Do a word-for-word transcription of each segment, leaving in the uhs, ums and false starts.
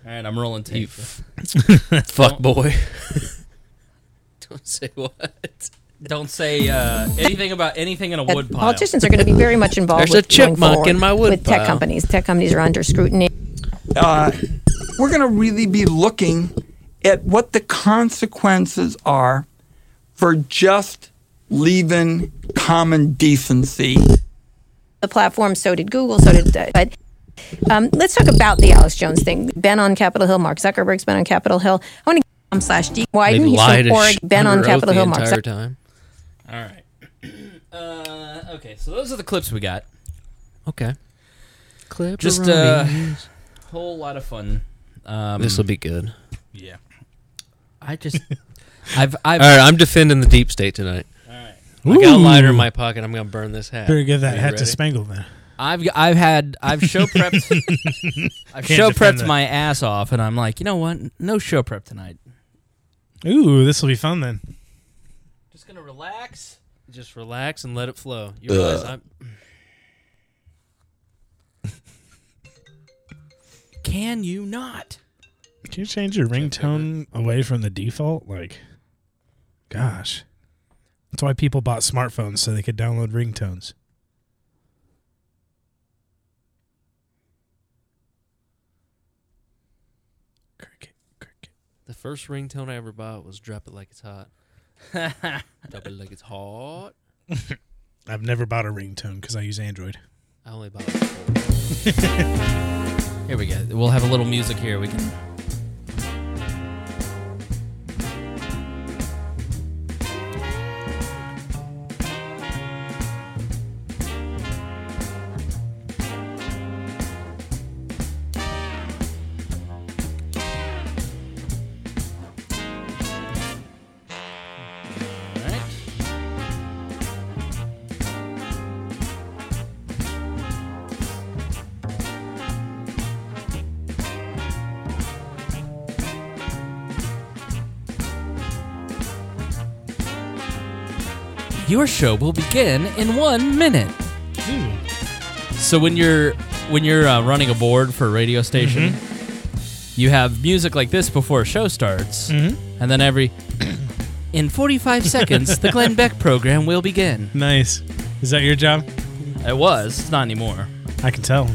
All right, I'm rolling tape. Fuck boy. Don't say what. Don't say uh, anything about anything in a wood pile. Politicians are going to be very much involved There's with a chipmunk going forward in my wood with tech pile. companies. Tech companies are under scrutiny. Uh, we're going to really be looking at what the consequences are for just leaving common decency. The platform, so did Google, so did uh, but um, let's talk about the Alex Jones thing. Ben on Capitol Hill, Mark Zuckerberg's been on Capitol Hill. I want to um, slash D. Wyden, They'd he's lie from to Oregon. sh- Ben on under oath Capitol the Hill, Mark entire Zuckerberg. time. All right. Uh, okay, so those are the clips we got. Okay. Clip. Just a whole lot of fun. Um, This will be good. Yeah. I just, I've, I've. All right, I'm defending the deep state tonight. All right. I got a Ooh. lighter in my pocket. I'm gonna burn this hat. Better give that Are you hat to ready? Spangle then. I've, I've had, I've show prepped, I've Can't show defend prepped that. my ass off, and I'm like, you know what? No show prep tonight. Ooh, this will be fun then. Just gonna relax. Just relax and let it flow. You realize I'm. Can you not? Can you change your ringtone away from the default? Like, gosh. That's why people bought smartphones, so they could download ringtones. Cricket, cricket. The first ringtone I ever bought was "Drop It Like It's Hot." Drop it like it's hot. I've never bought a ringtone because I use Android. I only bought like four. Here we go. We'll have a little music here. We can. Your show will begin in one minute. Ooh. So when you're when you're uh, running a board for a radio station, you have music like this before a show starts, Mhm. and then every in forty-five seconds, the Glenn Beck program will begin. Nice. Is that your job? It was. It's not anymore. I can tell.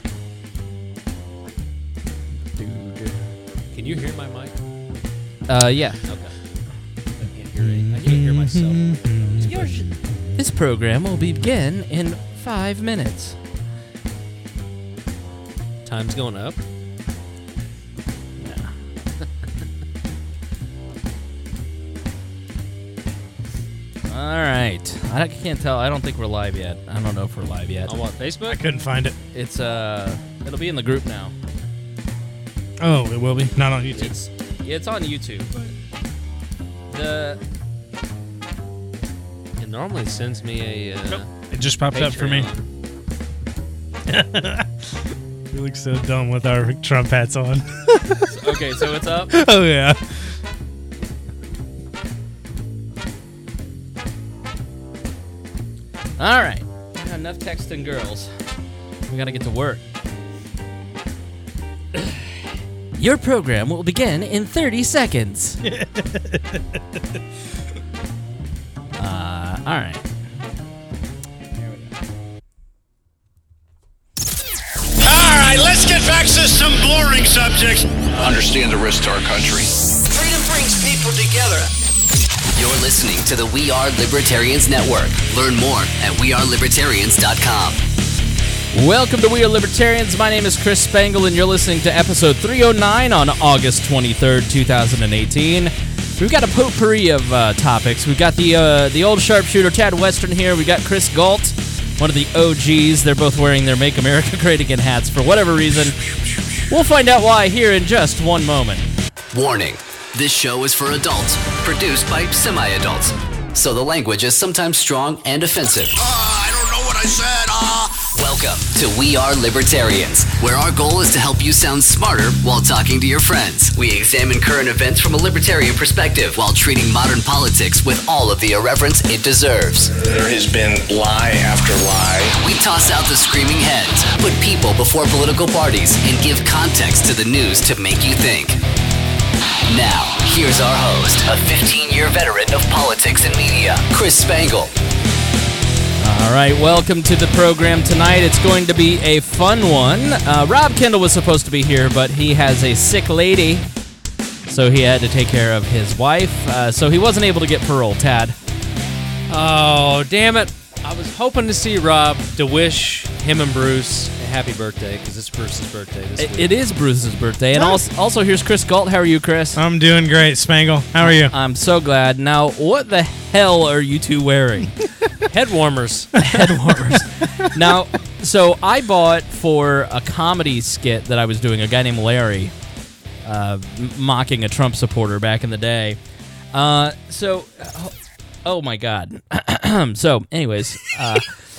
Can you hear my mic? Uh, yeah. Okay. I can't hear it. I can't hear myself. Your sh- this program will begin in five minutes. Time's going up. All right. I can't tell. I don't think we're live yet. I don't know if we're live yet. On what, I Facebook? couldn't find it. It's uh, it'll be in the group now. Oh, it will be? Not on YouTube. It's yeah, it's on YouTube. But the It normally sends me a. Uh, It just popped up for me. Patreon. We look so dumb with our Trump hats on. okay, so it's up. Oh, yeah. All right, enough texting girls. We gotta get to work. Your program will begin in thirty seconds. uh, all right. All right, let's get back to some boring subjects. Understand the risk to our country. Freedom brings people together. You're listening to the We Are Libertarians Network. Learn more at we are libertarians dot com. Welcome to We Are Libertarians. My name is Chris Spangle, and you're listening to episode three oh nine on August twenty-third, twenty eighteen. We've got a potpourri of uh, topics. We've got the uh, the old sharpshooter Chad Western here. We've got Chris Galt, one of the O Gs. They're both wearing their Make America Great Again hats for whatever reason. We'll find out why here in just one moment. Warning. This show is for adults, produced by semi-adults. So the language is sometimes strong and offensive. Uh, I don't know what I said. Uh, Welcome to We Are Libertarians, where our goal is to help you sound smarter while talking to your friends. We examine current events from a libertarian perspective while treating modern politics with all of the irreverence it deserves. There has been lie after lie. We toss out the screaming heads, put people before political parties, and give context to the news to make you think. Now, here's our host, a fifteen-year veteran of politics and media, Chris Spangle. All right, welcome to the program tonight. It's going to be a fun one. Uh, Rob Kendall was supposed to be here, but he has a sick lady, so he had to take care of his wife, uh, so he wasn't able to get parole. Tad. Oh, damn it. I was hoping to see Rob to wish him and Bruce a happy birthday, because it's Bruce's birthday this It, week. it is Bruce's birthday, and also, also here's Chris Galt. How are you, Chris? I'm doing great, Spangle. How are you? I'm so glad. Now, what the hell are you two wearing? Head warmers. Head warmers. Now, so I bought for a comedy skit that I was doing, a guy named Larry, uh, m- mocking a Trump supporter back in the day. Uh, so, oh, oh my God. So, anyways, uh,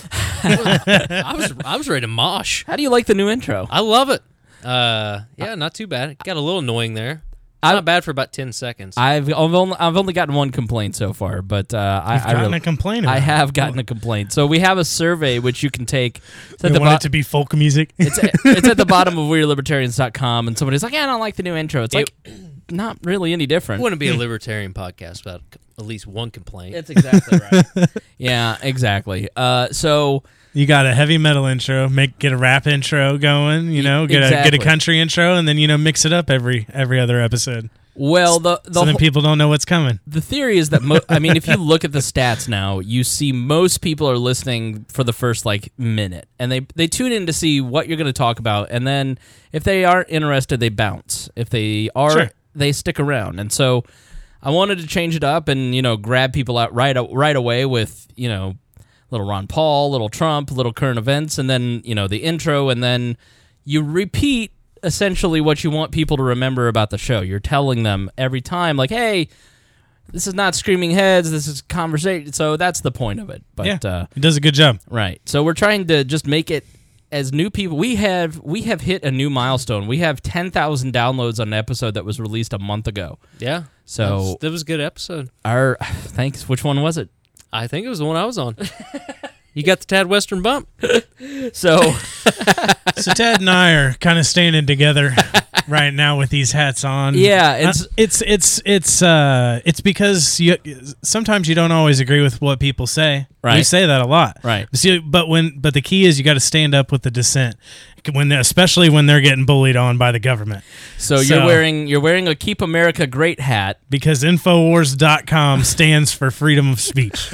I was I was ready to mosh. how do you like the new intro? I love it. Uh, yeah, not too bad. It got a little annoying there. It's I- not bad for about ten seconds. I've I've only, I've only gotten one complaint so far, but uh, I, You've I, gotten really- a complaint about I it. have gotten a complaint. So we have a survey which you can take. It's You at the want bo- it to be folk music? It's it's at the bottom of we're libertarians dot com, and somebody's like, yeah, I don't like the new intro. It's like, not really any It different. wouldn't be a libertarian podcast without at least one complaint. That's exactly right. Yeah, exactly. Uh, so, You got a heavy metal intro, make get a rap intro going, you know, get a get Exactly. a country intro, and then you know mix it up every every other episode. well, the the, So then whole- people don't know what's coming. the theory is that, mo- I mean, if you look at the stats now, you see most people are listening for the first, like, minute. And they, they tune in to see what you're going to talk about. And then if they aren't interested, they bounce. If they are, Sure. they stick around. And so I wanted to change it up and, you know, grab people out right right away with, you know, little Ron Paul, little Trump, little current events, and then, you know, the intro, and then you repeat essentially what you want people to remember about the show. You're telling them every time, like, hey, this is not screaming heads, this is conversation. So that's the point of it. But yeah, uh, it does a good job. right. So we're trying to just make it as new people. We have we have hit a new milestone. We have ten thousand downloads on an episode that was released a month ago. Yeah. So- that was, that was a good episode. Our thanks. Which one was it? I think it was the one I was on. You got the Tad Western bump. So So Ted and I are kind of standing together right now with these hats on. Yeah, it's- Uh, it's it's it's uh it's because you sometimes you don't always agree with what people say. We Right. say that a lot. Right. See, but when but the key is you got to stand up with the dissent when they're- especially when they're getting bullied on by the government. so you're So- wearing you're wearing a Keep America Great hat. Because Infowars dot com stands for freedom of speech.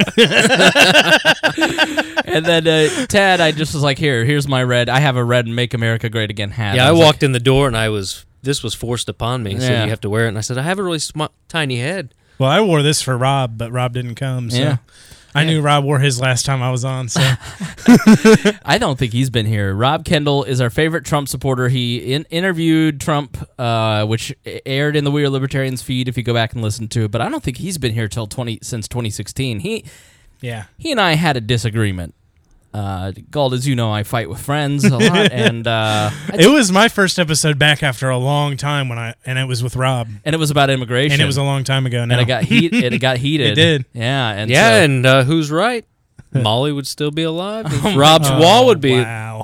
And then uh, Tad, I just was like, here, here's my red. I have a red Make America Great Again hat. Yeah, I was walked in the door and I was, this was forced upon me. So Yeah. you have to wear it. And I said, I have a really sm- tiny head. Well, I wore this for Rob, but Rob didn't come, so Yeah. I knew Rob wore his last time I was on. So I don't think he's been here. Rob Kendall is our favorite Trump supporter. He in- interviewed Trump, uh, which aired in the We Are Libertarians feed if you go back and listen to it. But I don't think he's been here till twenty since twenty sixteen. He yeah, he and I had a disagreement. Uh, Gald, as you know, I fight with friends a lot, and uh, it was my first episode back after a long time when I and it was with Rob, and it was about immigration, and it was a long time ago now. and it got heat. It got heated. It did. Yeah, and Yeah, so- and uh, who's right? Molly would still be alive. Rob's wall would be. Wow.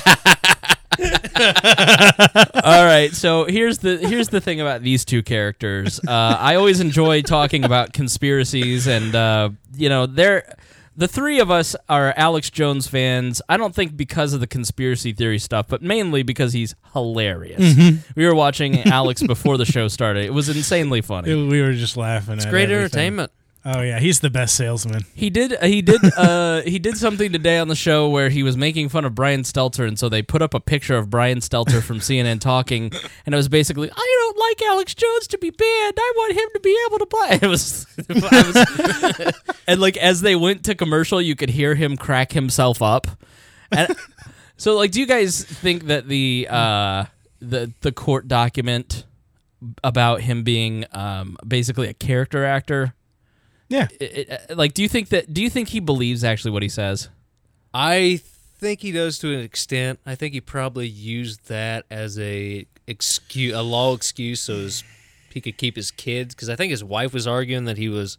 All right, so here's the here's the thing about these two characters. Uh, I always enjoy talking about conspiracies, and uh, you know, they're the three of us are Alex Jones fans. I don't think because of the conspiracy theory stuff, but mainly because he's hilarious. Mm-hmm. We were watching Alex before the show started. It was insanely funny. It- we were just laughing. It's at great everything. entertainment. Oh yeah, he's the best salesman. He did. He did. Uh, he did something today on the show where he was making fun of Brian Stelter, and so they put up a picture of Brian Stelter from C N N talking, and it was basically, "I don't like Alex Jones to be banned. I want him to be able to play." It was, I was and like as they went to commercial, you could hear him crack himself up. And so, like, do you guys think that the uh, the the court document about him being um, basically a character actor? Yeah. It, it, like, do you think that? Do you think he believes actually what he says? I think he does to an extent. I think he probably used that as a excuse, a law excuse, so his, he could keep his kids. Because I think his wife was arguing that he was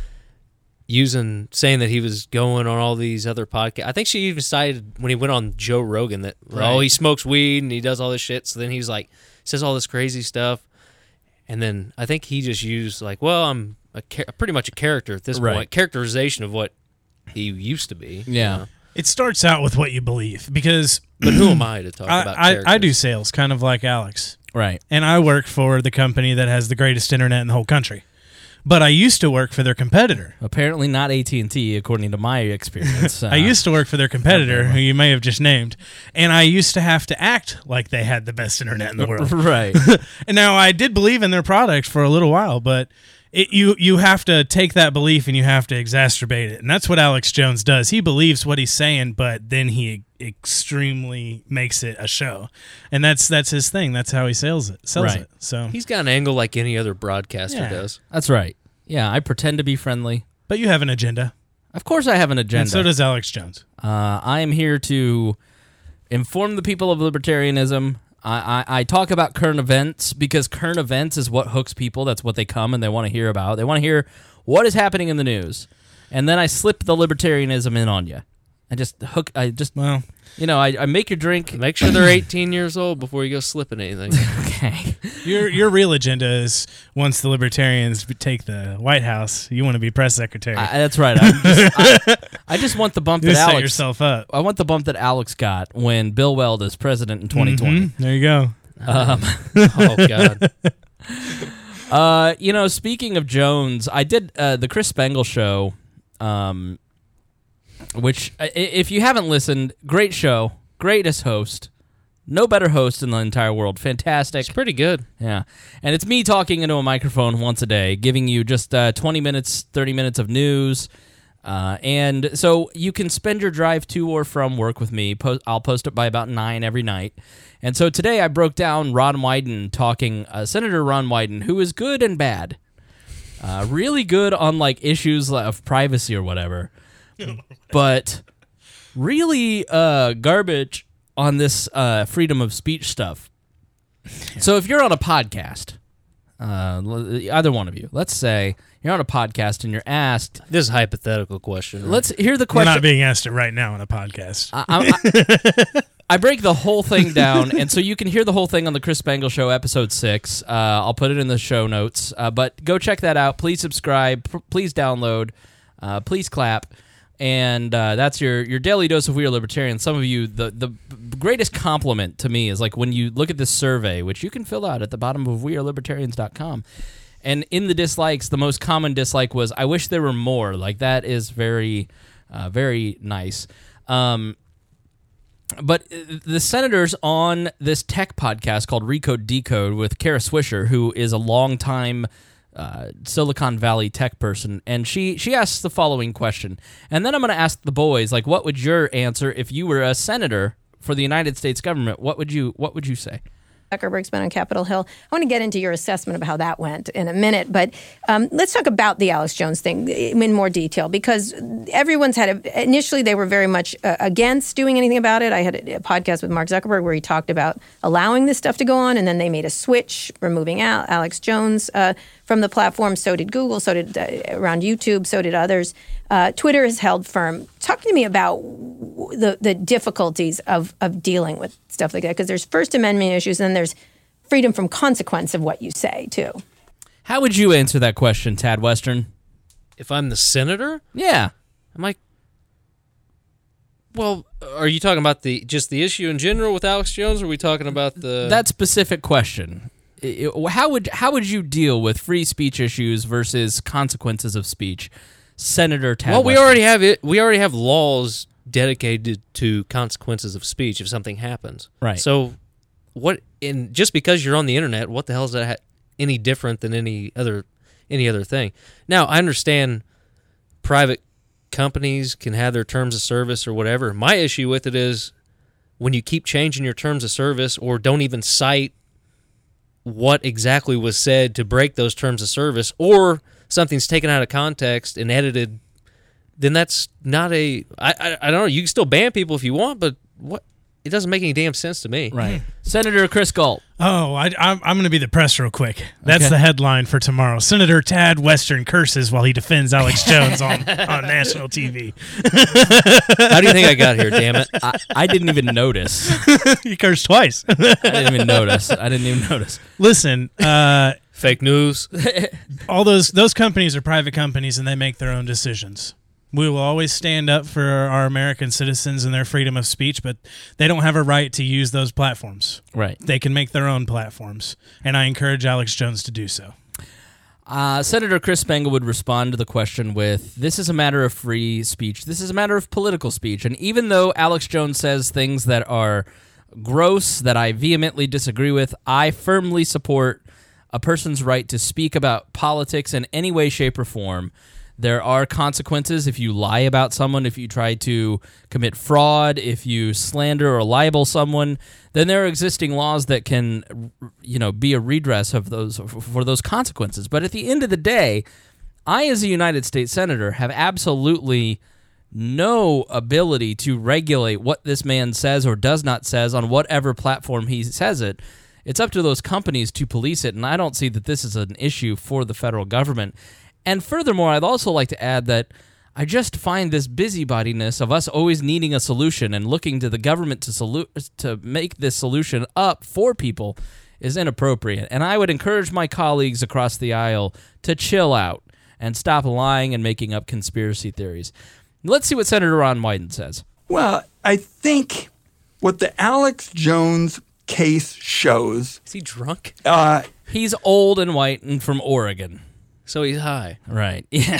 using, saying that he was going on all these other podcasts. I think she even cited when he went on Joe Rogan that Right. oh he smokes weed and he does all this shit. So then he's like says all this crazy stuff, and then I think he just used like, well, I'm a char- pretty much a character at this Right. point, characterization of what he used to be. you Yeah. know? It starts out with what you believe because But who am I to talk I, about I, characters? I do sales kind of like Alex. Right. And I work for the company that has the greatest internet in the whole country. But I used to work for their competitor. Apparently not A T and T, according to my experience. Uh, I used to work for their competitor, who you may have just named, and I used to have to act like they had the best internet in the world. Right. And now I did believe in their product for a little while, but it, you you have to take that belief and you have to exacerbate it, and that's what Alex Jones does. He believes what he's saying, but then he extremely makes it a show, and that's that's his thing. That's how he sells it. Sells Right. it. So, He's got an angle like any other broadcaster Yeah. does. That's right. Yeah, I pretend to be friendly. but you have an agenda, Of course I have an agenda. and so does Alex Jones. Uh, I am here to inform the people of libertarianism. I, I, I talk about current events because current events is what hooks people. That's what they come and they want to hear about. They want to hear what is happening in the news. And then I slip the libertarianism in on you. I just hook, I just, Well, you know, I, I make your drink. Make sure they're eighteen years old before you go slipping anything. Okay. your your real agenda is once the libertarians take the White House, you want to be press secretary. I, that's right. I'm just, I, I just want the bump you that set Alex, yourself up. I want the bump that Alex got when Bill Weld is president in twenty twenty. Mhm. There you go. Um, Oh God. Uh, you know, speaking of Jones, I did uh, the Chris Spangle show, um, which, i- if you haven't listened, great show, greatest host, no better host in the entire world, fantastic. It's pretty good. Yeah, and it's me talking into a microphone once a day, giving you just uh, twenty minutes, thirty minutes of news. Uh, and so you can spend your drive to or from work with me. Po- I'll post it by about nine every night. And so today I broke down Ron Wyden talking, uh, Senator Ron Wyden, who is good and bad. Uh, really good on like issues of privacy or whatever, but really uh, garbage on this uh, freedom of speech stuff. So if you're on a podcast, uh, l- either one of you, let's say you're on a podcast and you're asked, This is a hypothetical question. right? let's hear the We're question. not being asked it right now on a podcast. I, I, I break the whole thing down, and so you can hear the whole thing on the Chris Spangle Show, episode six. Uh, I'll put it in the show notes, uh, but go check that out. Please subscribe. P- please download. Uh, please clap. And uh, that's your, your daily dose of We Are Libertarian. Some of you, the, the greatest compliment to me is like when you look at this survey, which you can fill out at the bottom of we are libertarians dot com. And in the dislikes, the most common dislike was, I wish there were more. Like, that is very, uh, very nice. Um, but the senators on this tech podcast called Recode Decode with Kara Swisher, who is a longtime uh, Silicon Valley tech person, and she, she asks the following question. And then I'm going to ask the boys, like, what would your answer if you were a senator for the United States government? What would you What would you say? Zuckerberg's been on Capitol Hill. I want to get into your assessment of how that went in a minute, but um, let's talk about the Alex Jones thing in more detail, because everyone's had a, initially they were very much uh, against doing anything about it. I had a, a podcast with Mark Zuckerberg where he talked about allowing this stuff to go on, and then they made a switch, removing Al, Alex Jones uh, from the platform. So did Google, so did uh, around YouTube, so did others. Uh, Twitter has held firm. Talk to me about the the difficulties of of dealing with stuff like that, because there's First Amendment issues, and then there's freedom from consequence of what you say too. How would you answer that question, Tad Western? If I'm the senator, Yeah. I'm like, well, are you talking about the just the issue in general with Alex Jones, or are we talking about the That specific question. I- I- How would how would you deal with free speech issues versus consequences of speech, Senator Tad Well, we Western? already have it. We already have laws dedicated to consequences of speech if something happens. Right. So, what? In just because you're on the internet, what the hell is that ha- any different than any other any other thing? Now, I understand private companies can have their terms of service or whatever. My issue with it is when you keep changing your terms of service or don't even cite what exactly was said to break those terms of service, or something's taken out of context and edited then that's not a. I, I I don't know. You can still ban people if you want, but what? It doesn't make any damn sense to me. Right. Senator Chris Galt. Oh, I, I'm, I'm going to be the press real quick. That's Okay. the headline for tomorrow. Senator Tad Western curses while he defends Alex Jones on, on national T V. How do you think I got here? Damn it! I, I didn't even notice. He cursed twice. I didn't even notice. I didn't even notice. Listen, uh, Fake news. all those those companies are private companies and they make their own decisions. We will always stand up for our American citizens and their freedom of speech, but they don't have a right to use those platforms. Right. They can make their own platforms, and I encourage Alex Jones to do so. Uh, Senator Chris Spangle would respond to the question with, this is a matter of free speech. This is a matter of political speech. And even though Alex Jones says things that are gross, that I vehemently disagree with, I firmly support a person's right to speak about politics in any way, shape, or form. There are consequences if you lie about someone, if you try to commit fraud, if you slander or libel someone, then there are existing laws that can, you know, be a redress of those for those consequences. But at the end of the day, I, as a United States Senator, have absolutely no ability to regulate what this man says or does not says on whatever platform he says it. It's up to those companies to police it, and I don't see that this is an issue for the federal government. And furthermore, I'd also like to add that I just find this busybodiness of us always needing a solution and looking to the government to solu- to make this solution up for people is inappropriate. And I would encourage my colleagues across the aisle to chill out and stop lying and making up conspiracy theories. Let's see what Senator Ron Wyden says. Well, I think what the Alex Jones case shows... Is he drunk? Uh, He's old and white and from Oregon. So he's high. Right. Yeah.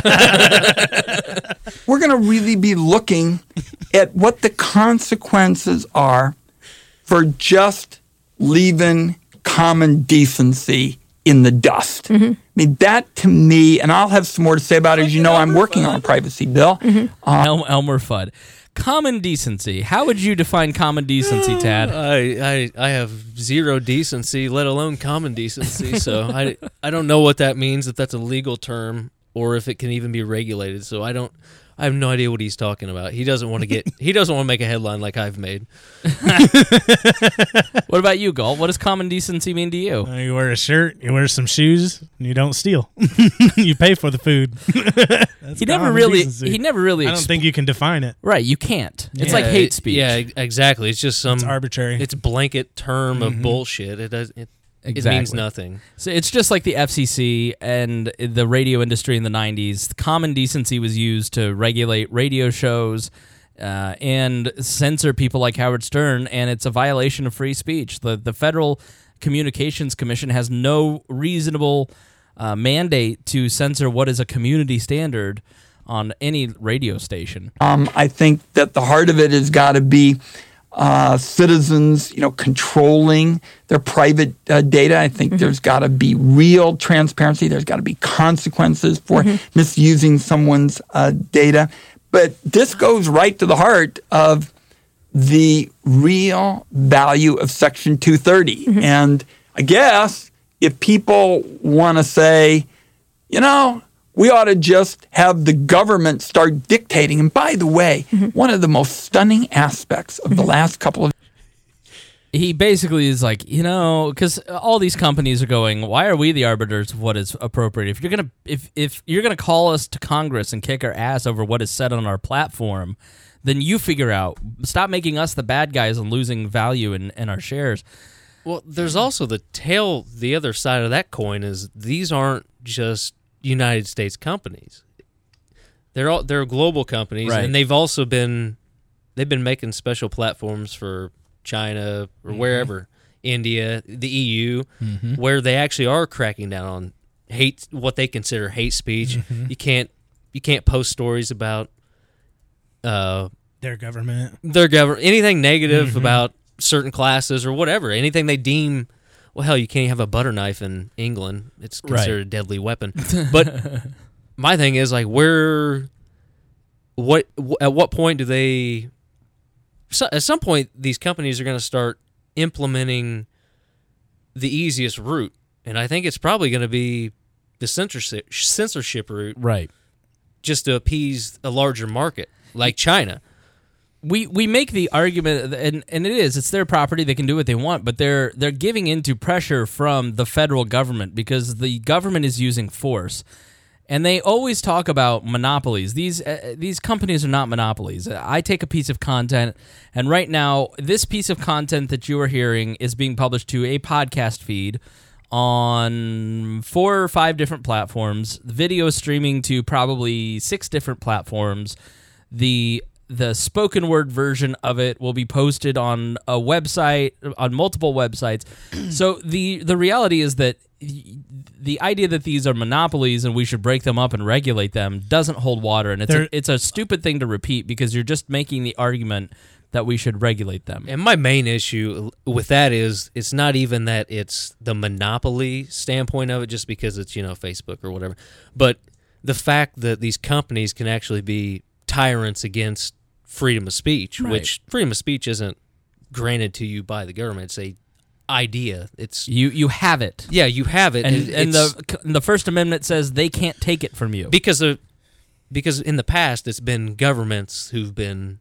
we're going to really be looking at what the consequences are for just leaving common decency in the dust. Mm-hmm. I mean, that to me, and I'll have some more to say about it. As you know, I'm working on a privacy bill. Mm-hmm. Uh, El- Elmer Fudd. Common decency. How would you define common decency, Tad? I, I I have zero decency, let alone common decency. So I I don't know what that means, if that's a legal term or if it can even be regulated. So I don't. I have no idea what he's talking about. He doesn't want to get. He doesn't want to make a headline like I've made. What about you, Galt? What does common decency mean to you? Uh, you wear a shirt, you wear some shoes, and you don't steal. You pay for the food. That's he never common really. decency. He never really. I don't exp- think you can define it. Right, you can't. It's Yeah, like hate speech. Yeah, exactly. It's just some. It's arbitrary. It's blanket term Mm-hmm. of bullshit. It does. It, Exactly. It means nothing. So it's just like the F C C and the radio industry in the nineties. Common decency was used to regulate radio shows uh, and censor people like Howard Stern, and it's a violation of free speech. The the Federal Communications Commission has no reasonable uh, mandate to censor what is a community standard on any radio station. Um, I think that the heart of it has got to be uh, citizens, you know, controlling their private uh, data. I think mm-hmm. there's got to be real transparency. There's got to be consequences for mm-hmm. misusing someone's uh, data. But this goes right to the heart of the real value of Section two thirty. Mm-hmm. And I guess if people want to say, you know, we ought to just have the government start dictating. And by the way, mm-hmm. one of the most stunning aspects of the last couple of He basically is like, you know, because all these companies are going, why are we the arbiters of what is appropriate? If you're gonna, if if you're gonna call us to Congress and kick our ass over what is said on our platform, then you figure out. Stop making us the bad guys and losing value in, in our shares. Well, there's also the tail. The other side of that coin is these aren't just United States companies. They're all they're global companies, right. and they've also been they've been making special platforms for China or mm-hmm. wherever, India, the E U, mm-hmm. where they actually are cracking down on hate, what they consider hate speech. Mm-hmm. You can't you can't post stories about uh, their government, their government, anything negative mm-hmm. about certain classes or whatever, anything they deem. Well, hell, you can't have a butter knife in England. It's considered right. a deadly weapon. But my thing is, like, where, what, at what point do they, so, at some point, these companies are going to start implementing the easiest route. And I think it's probably going to be the censorship, censorship route. Right. just to appease a larger market like China. We we make the argument, and, and it is, it's their property, they can do what they want, but they're they're giving into pressure from the federal government because the government is using force. And they always talk about monopolies. These uh, these companies are not monopolies. I take a piece of content, and right now, this piece of content that you are hearing is being published to a podcast feed on four or five different platforms. The video is streaming to probably six different platforms. The the spoken word version of it will be posted on a website, on multiple websites. So the the reality is that the idea that these are monopolies and we should break them up and regulate them doesn't hold water, and it's a, it's a stupid thing to repeat because you're just making the argument that we should regulate them. And my main issue with that is it's not even that it's the monopoly standpoint of it, just because it's, you know, Facebook or whatever, but the fact that these companies can actually be tyrants against freedom of speech, Right. which freedom of speech isn't granted to you by the government. It's a idea. It's You you have it. yeah, you have it, And, and, and it's- the the First Amendment says they can't take it from you. because of because in the past it's been governments who've been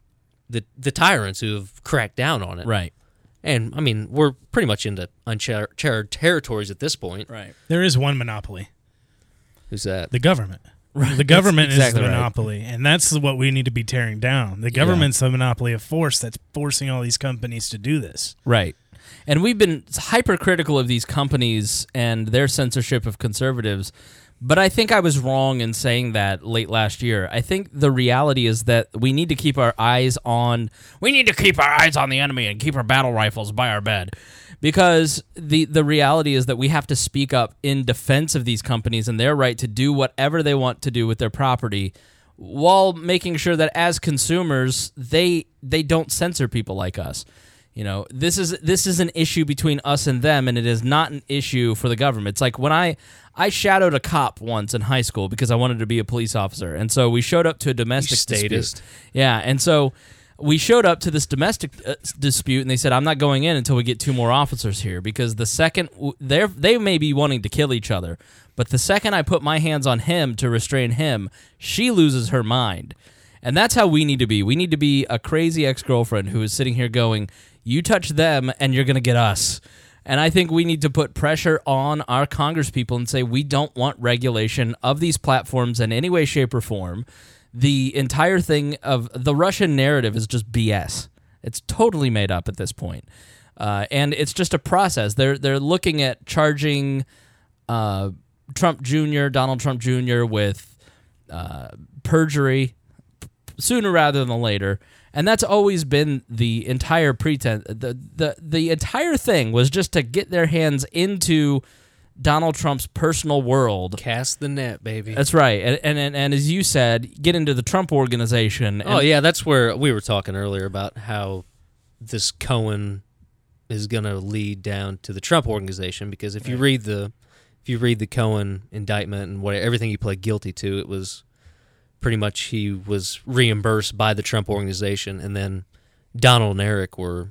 the the tyrants who have cracked down on it. Right. And I mean, we're pretty much into uncharted territories at this point. Right. There is one monopoly. Who's that? The government. The government That's exactly is the right. monopoly, and that's what we need to be tearing down. The government's the monopoly of force that's forcing all these companies to do this. Right. And we've been hypercritical of these companies and their censorship of conservatives, but I think I was wrong in saying that late last year. I think the reality is that we need to keep our eyes on we need to keep our eyes on the enemy and keep our battle rifles by our bed. Because the the reality is that we have to speak up in defense of these companies and their right to do whatever they want to do with their property, while making sure that as consumers they they don't censor people like us. You know, this is this is an issue between us and them, and it is not an issue for the government. It's like when I I shadowed a cop once in high school because I wanted to be a police officer, and so we showed up to a domestic statist. dispute. Yeah, and so we showed up to this domestic uh, dispute, and they said, "I'm not going in until we get two more officers here," because the second they they may be wanting to kill each other, but the second I put my hands on him to restrain him, she loses her mind. And that's how we need to be. We need to be a crazy ex-girlfriend who is sitting here going, you touch them and you're going to get us. And I think we need to put pressure on our congresspeople and say we don't want regulation of these platforms in any way, shape, or form. The entire thing of the Russian narrative is just B S. It's totally made up at this point. Uh, and it's just a process. They're, they're looking at charging uh, Trump Junior, Donald Trump Junior with uh, perjury sooner rather than later, and that's always been the entire pretense. The, the the entire thing was just to get their hands into Donald Trump's personal world. Cast the net, baby. That's right, and and, and, and as you said, get into the Trump organization. And oh yeah, that's where we were talking earlier about how this Cohen is going to lead down to the Trump organization, because if you read the if you read the Cohen indictment and what everything he pled guilty to, it was pretty much he was reimbursed by the Trump organization, and then Donald and Eric were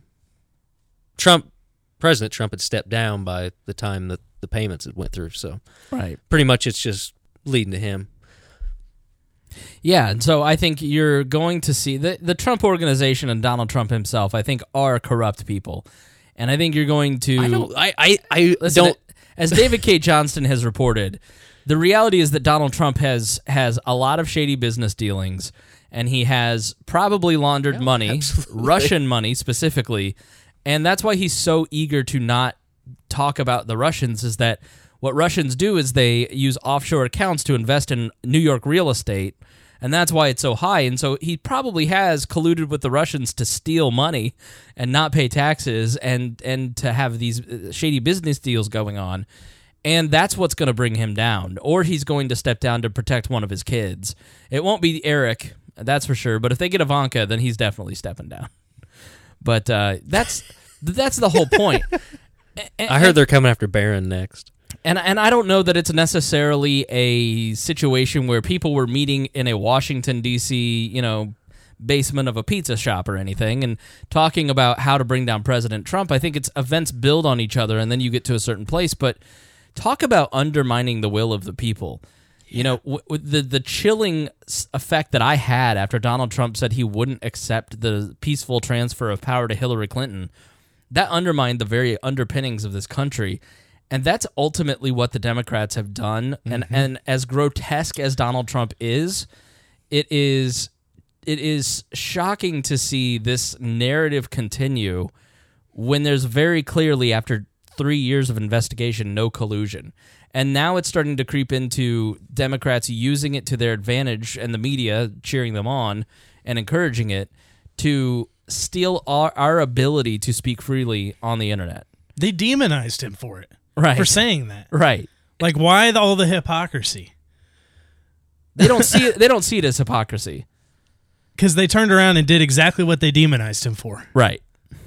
Trump. President Trump had stepped down by the time that the payments had went through. So, right, pretty much it's just leading to him. Yeah, and so I think you're going to see the the Trump organization and Donald Trump himself, I think, are corrupt people, and I think you're going to. I don't. I I, I listen, don't. As David K. Johnston has reported, the reality is that Donald Trump has has a lot of shady business dealings, and he has probably laundered Yeah, money, absolutely. Russian money specifically, and that's why he's so eager to not talk about the Russians, is that what Russians do is they use offshore accounts to invest in New York real estate, and that's why it's so high. And so he probably has colluded with the Russians to steal money and not pay taxes, and, and to have these shady business deals going on. And that's what's going to bring him down. Or he's going to step down to protect one of his kids. It won't be Eric, that's for sure. But if they get Ivanka, then he's definitely stepping down. But uh, that's that's the whole point. And, I heard they're coming after Barron next. And and I don't know that it's necessarily a situation where people were meeting in a Washington, D C, you know, basement of a pizza shop or anything and talking about how to bring down President Trump. I think it's events build on each other and then you get to a certain place. But talk about undermining the will of the people. You know, w- w- the the chilling s- effect that I had after Donald Trump said he wouldn't accept the peaceful transfer of power to Hillary Clinton, that undermined the very underpinnings of this country. And that's ultimately what the Democrats have done. Mm-hmm. And and as grotesque as Donald Trump is, it is it is shocking to see this narrative continue when there's very clearly, after three years of investigation, no collusion. And now it's starting to creep into Democrats using it to their advantage and the media cheering them on and encouraging it to steal our, our ability to speak freely on the internet. They demonized him for it. Right. For saying that. Right. Like, why the, all the hypocrisy? They don't see it, they don't see it as hypocrisy. Because they turned around and did exactly what they demonized him for. Right.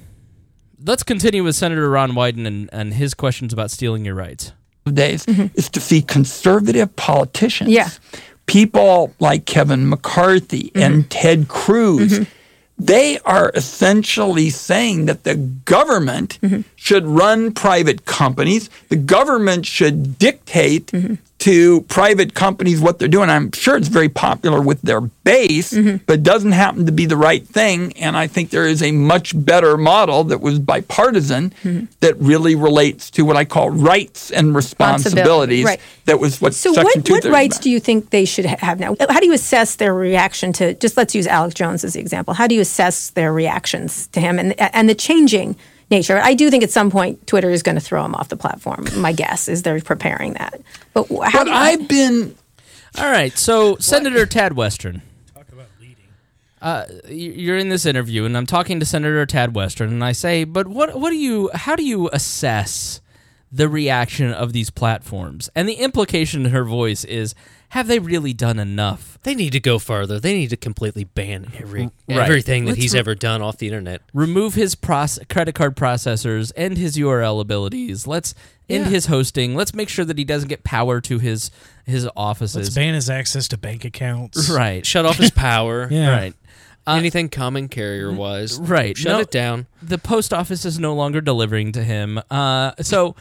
Let's continue with Senator Ron Wyden and, and his questions about stealing your rights. Days mm-hmm. is to see conservative politicians, yeah. people like Kevin McCarthy mm-hmm. and Ted Cruz. Mm-hmm. They are essentially saying that the government mm-hmm. should run private companies. The government should dictate mm-hmm. to private companies what they're doing. I'm sure it's very popular with their base, mm-hmm. but it doesn't happen to be the right thing. And I think there is a much better model that was bipartisan mm-hmm. that really relates to what I call rights and responsibilities. Right. That was what so Section what, what rights about. do you think they should have now? How do you assess their reaction to, just let's use Alex Jones as the example. How do you assess their reactions to him and and the changing nature? I do think at some point Twitter is going to throw him off the platform. My guess is they're preparing that. But how but do you, I've been... All right, so Senator Tad Western. Talk about leading. Uh, you're in this interview, and I'm talking to Senator Tad Western, and I say, but what what do you, how do you assess the reaction of these platforms? And the implication in her voice is, have they really done enough? They need to go further. They need to completely ban every right. everything that Let's he's re- ever done off the internet. Remove his proce- credit card processors, end his U R L abilities. Let's end Yeah. his hosting. Let's make sure that he doesn't get power to his his offices. Let's ban his access to bank accounts. Right. Shut off his power. Yeah. Right. Uh, Anything common carrier wise. Right. Shut No, it down. The post office is no longer delivering to him. Uh, so,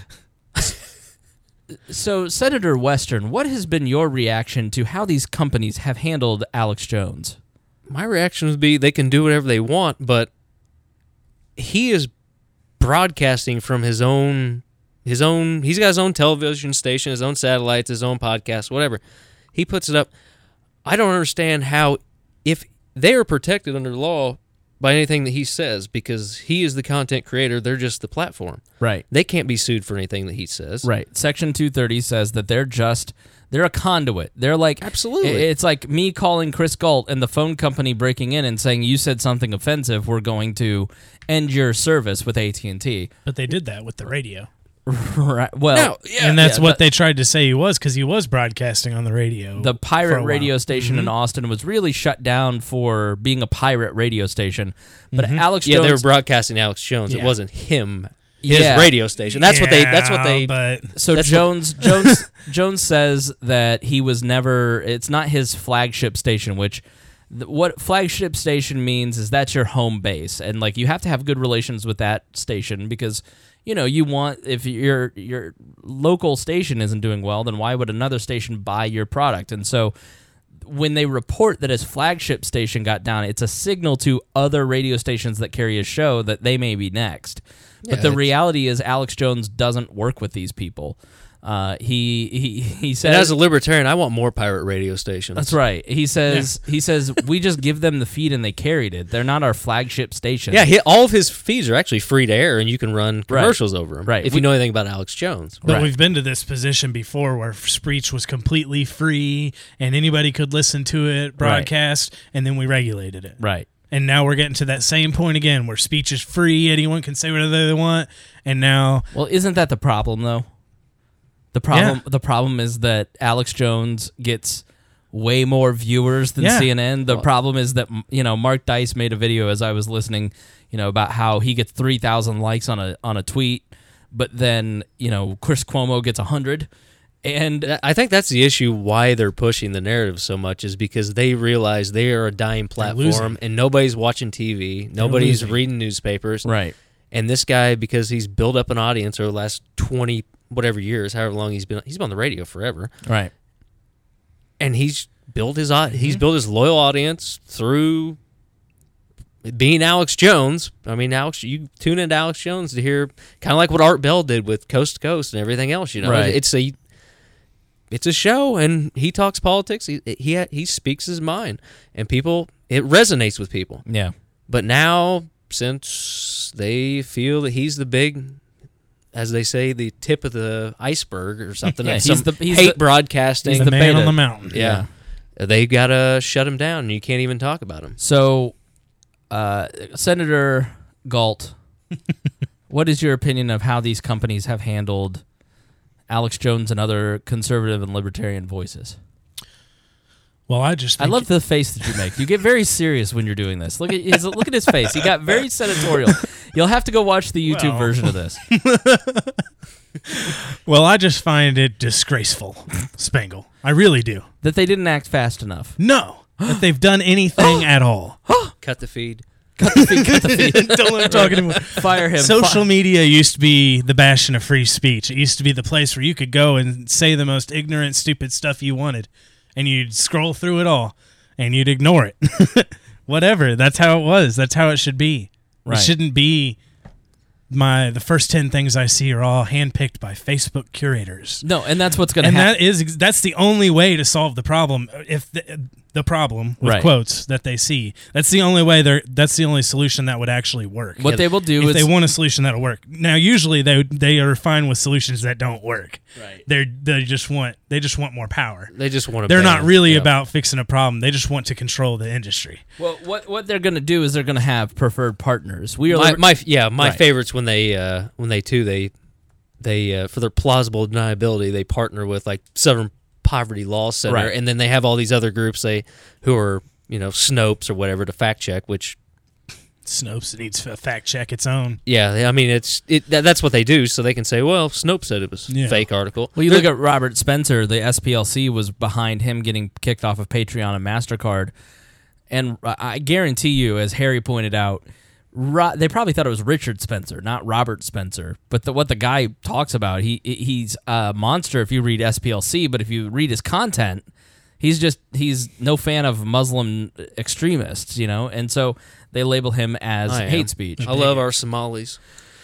so Senator Western, what has been your reaction to how these companies have handled Alex Jones? My reaction would be they can do whatever they want, but he is broadcasting from his own, his own. He's got his own television station, his own satellites, his own podcast, whatever. He puts it up. I don't understand how, if they are protected under law by anything that he says, because he is the content creator, they're just the platform. Right. They can't be sued for anything that he says. Right. Section two thirty says that they're just, they're a conduit. They're like, Absolutely. It's like me calling Chris Galt and the phone company breaking in and saying, you said something offensive, we're going to end your service with A T and T. But they did that with the radio. Right. Well, No, yeah, and that's yeah, what the, they tried to say he was, because he was broadcasting on the radio. The for pirate a radio while. station mm-hmm. in Austin was really shut down for being a pirate radio station. But Mm-hmm. Alex Yeah, Jones, they were broadcasting Alex Jones. Yeah. It wasn't him. His Yeah. radio station. That's what they. That's what they. Yeah, But so that's Jones Jones Jones says that he was never. It's not his flagship station. Which, th- what flagship station means is that's your home base, and like you have to have good relations with that station because. You know, you want, if your your local station isn't doing well, then why would another station buy your product? And so when they report that his flagship station got down, it's a signal to other radio stations that carry his show that they may be next. But Yeah, the it's- reality is Alex Jones doesn't work with these people. Uh, he he he says, And as a libertarian, I want more pirate radio stations. that's right. He says he says we just give them the feed and they carried it. They're not our flagship station. Yeah, he, all of his feeds are actually free to air, and you can run commercials over them. Right. If We- you know anything about Alex Jones. But Right. we've been to this position before where Spreach was completely free and anybody could listen to it, broadcast, and then we regulated it. Right. And now we're getting to that same point again where speech is free, anyone can say whatever they want, and now... Well, isn't that the problem though? The problem Yeah. the problem is that Alex Jones gets way more viewers than Yeah. C N N. The problem is that you know Mark Dice made a video as I was listening, you know, about how he gets three thousand likes on a on a tweet, but then, you know, Chris Cuomo gets one hundred. And I think that's the issue why they're pushing the narrative so much is because they realize they are a dying platform losing. and nobody's watching T V, nobody's losing. reading newspapers. right. And this guy, because he's built up an audience over the last twenty whatever years, however long he's been, he's been on the radio forever. Right. and he's built his au- he's built his loyal audience through being Alex Jones. I mean, Alex, you tune into Alex Jones to hear kind of like what Art Bell did with Coast to Coast and everything else. You know, Right. it's a it's a show, and he talks politics. He he he speaks his mind, and people it resonates with people. Yeah. But now, since they feel that he's the big, as they say, the tip of the iceberg or something, Yeah, and he's some the- he's hate the- broadcasting, He's the man on the mountain. yeah, they gotta shut him down. And you can't even talk about him. So, uh, Senator Galt, what is your opinion of how these companies have handled Alex Jones and other conservative and libertarian voices? Well, I just I think love the face that you make. You get very serious when you're doing this. Look at his, look at his face. He got very senatorial. You'll have to go watch the YouTube Well. version of this. Well, I just find it disgraceful, Spangle. I really do. That they didn't act fast enough. No, that they've done anything at all. Cut the feed. Cut the feed, cut the feed. Don't let him talk anymore. Fire him. Social Fi- media used to be the bastion of free speech. It used to be the place where you could go and say the most ignorant, stupid stuff you wanted, and you'd scroll through it all, and you'd ignore it. Whatever. That's how it was. That's how it should be. Right. It shouldn't be my the first ten things I see are all handpicked by Facebook curators. No, and that's what's going to And happen. that is that's the only way to solve the problem. If the, the problem with Right. quotes that they see, that's the only way. They're that's the only solution that would actually work. What they will do if is they want a solution that'll work. Now, usually they they are fine with solutions that don't work. Right. They they just want they just want more power. They just want to. They're not really yeah. about fixing a problem. They just want to control the industry. Well, what what they're going to do is they're going to have preferred partners. We are My, liber- my yeah, my Right. favorites when they uh, when they too they they uh, for their plausible deniability they partner with like Southern Poverty Law Center, Right. and then they have all these other groups they who are you know Snopes or whatever to fact check. Which Snopes needs to fact check its own. yeah, I mean it's it that, that's what they do, so they can say, well, Snopes said it was Yeah. fake article. Well, you look at Robert Spencer, the S P L C was behind him getting kicked off of Patreon and MasterCard. And I guarantee you, as Harry pointed out, Ro- they probably thought it was Richard Spencer, not Robert Spencer. But the, what the guy talks about, he he's a monster if you read S P L C, but if you read his content, he's just, he's no fan of Muslim extremists, you know? And so they label him as I am. hate speech. I love our Somalis.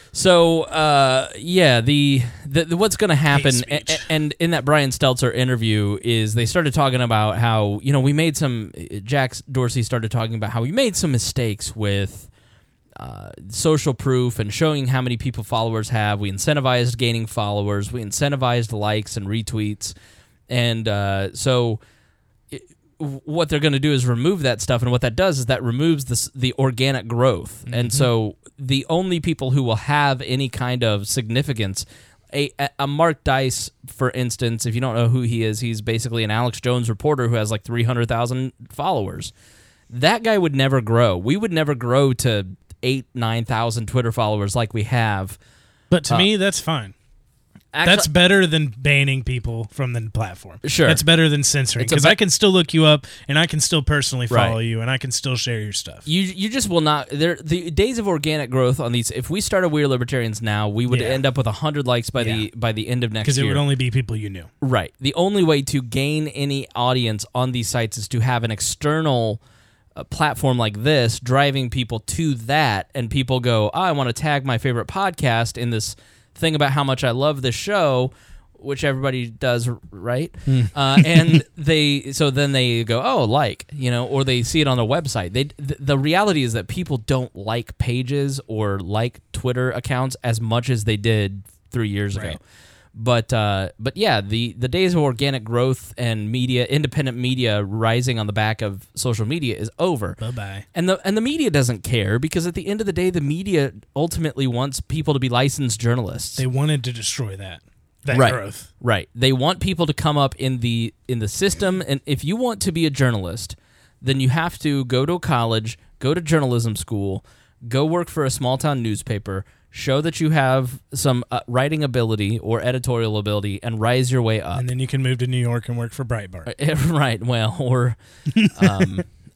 So, uh, yeah, the, the, the what's going to happen, Hate and, speech. and in that Brian Stelter interview, is they started talking about how, you know, we made some, Jack Dorsey started talking about how we made some mistakes with uh, social proof and showing how many people followers have. We incentivized gaining followers. We incentivized likes and retweets. And uh, so it, what they're going to do is remove that stuff. And what that does is that removes the, the organic growth. Mm-hmm. And so the only people who will have any kind of significance, a, a Mark Dice, for instance, if you don't know who he is, he's basically an Alex Jones reporter who has like three hundred thousand followers. That guy would never grow. We would never grow to eight, nine thousand Twitter followers like we have. But to Uh, me, that's fine. Actually, That's better than banning people from the platform. Sure. That's better than censoring It's a because be- I can still look you up and I can still personally follow Right. you and I can still share your stuff. You you just will not. There the days of organic growth on these. If we started We Are Libertarians now, we would Yeah. end up with a hundred likes by Yeah. the by the end of next Because year. it would only be people you knew. Right. The only way to gain any audience on these sites is to have an external uh, platform like this driving people to that, and people go, oh, I want to tag my favorite podcast in this thing about how much I love this show, which everybody does, right? Uh, and they, so then they go, oh, like, you know, or they see it on their website. They, th- the reality is that people don't like pages or like Twitter accounts as much as they did three years ago. Right. But uh, but yeah, the, the days of organic growth and media, independent media rising on the back of social media is over. Bye bye. And the and the media doesn't care because at the end of the day, the media ultimately wants people to be licensed journalists. They wanted to destroy that that right, growth. right. They want people to come up in the in the system, and if you want to be a journalist, then you have to go to a college, go to journalism school, go work for a small town newspaper. Show that you have some uh, writing ability or editorial ability and rise your way up. And then you can move to New York and work for Breitbart. right, well, or um,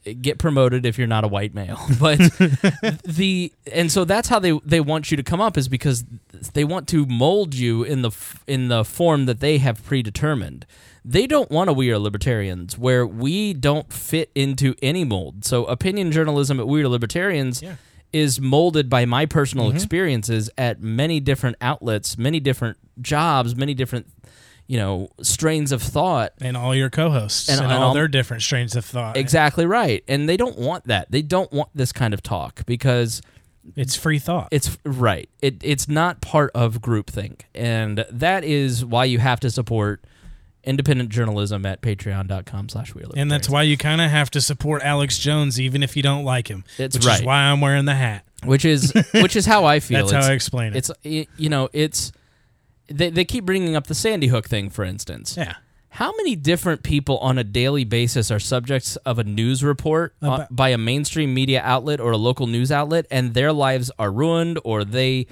get promoted if you're not a white male. But the and so that's how they they want you to come up, is because they want to mold you in the in the form that they have predetermined. They don't want a We Are Libertarians where we don't fit into any mold. So opinion journalism at We Are Libertarians yeah. is molded by my personal mm-hmm. experiences at many different outlets, many different jobs, many different, you know, strains of thought. And all your co-hosts and, and, and all, all their different strains of thought. Exactly right. And they don't want that. They don't want this kind of talk because it's free thought. It's right. It it's not part of groupthink. And that is why you have to support independent journalism at patreon.com slash We Are Libertarians. And that's why you kind of have to support Alex Jones even if you don't like him. It's which right. is why I'm wearing the hat. Which is which is how I feel. That's it's, how I explain it. It's you know, it's they they keep bringing up the Sandy Hook thing, for instance. Yeah. How many different people on a daily basis are subjects of a news report uh, About- by a mainstream media outlet or a local news outlet, and their lives are ruined, or they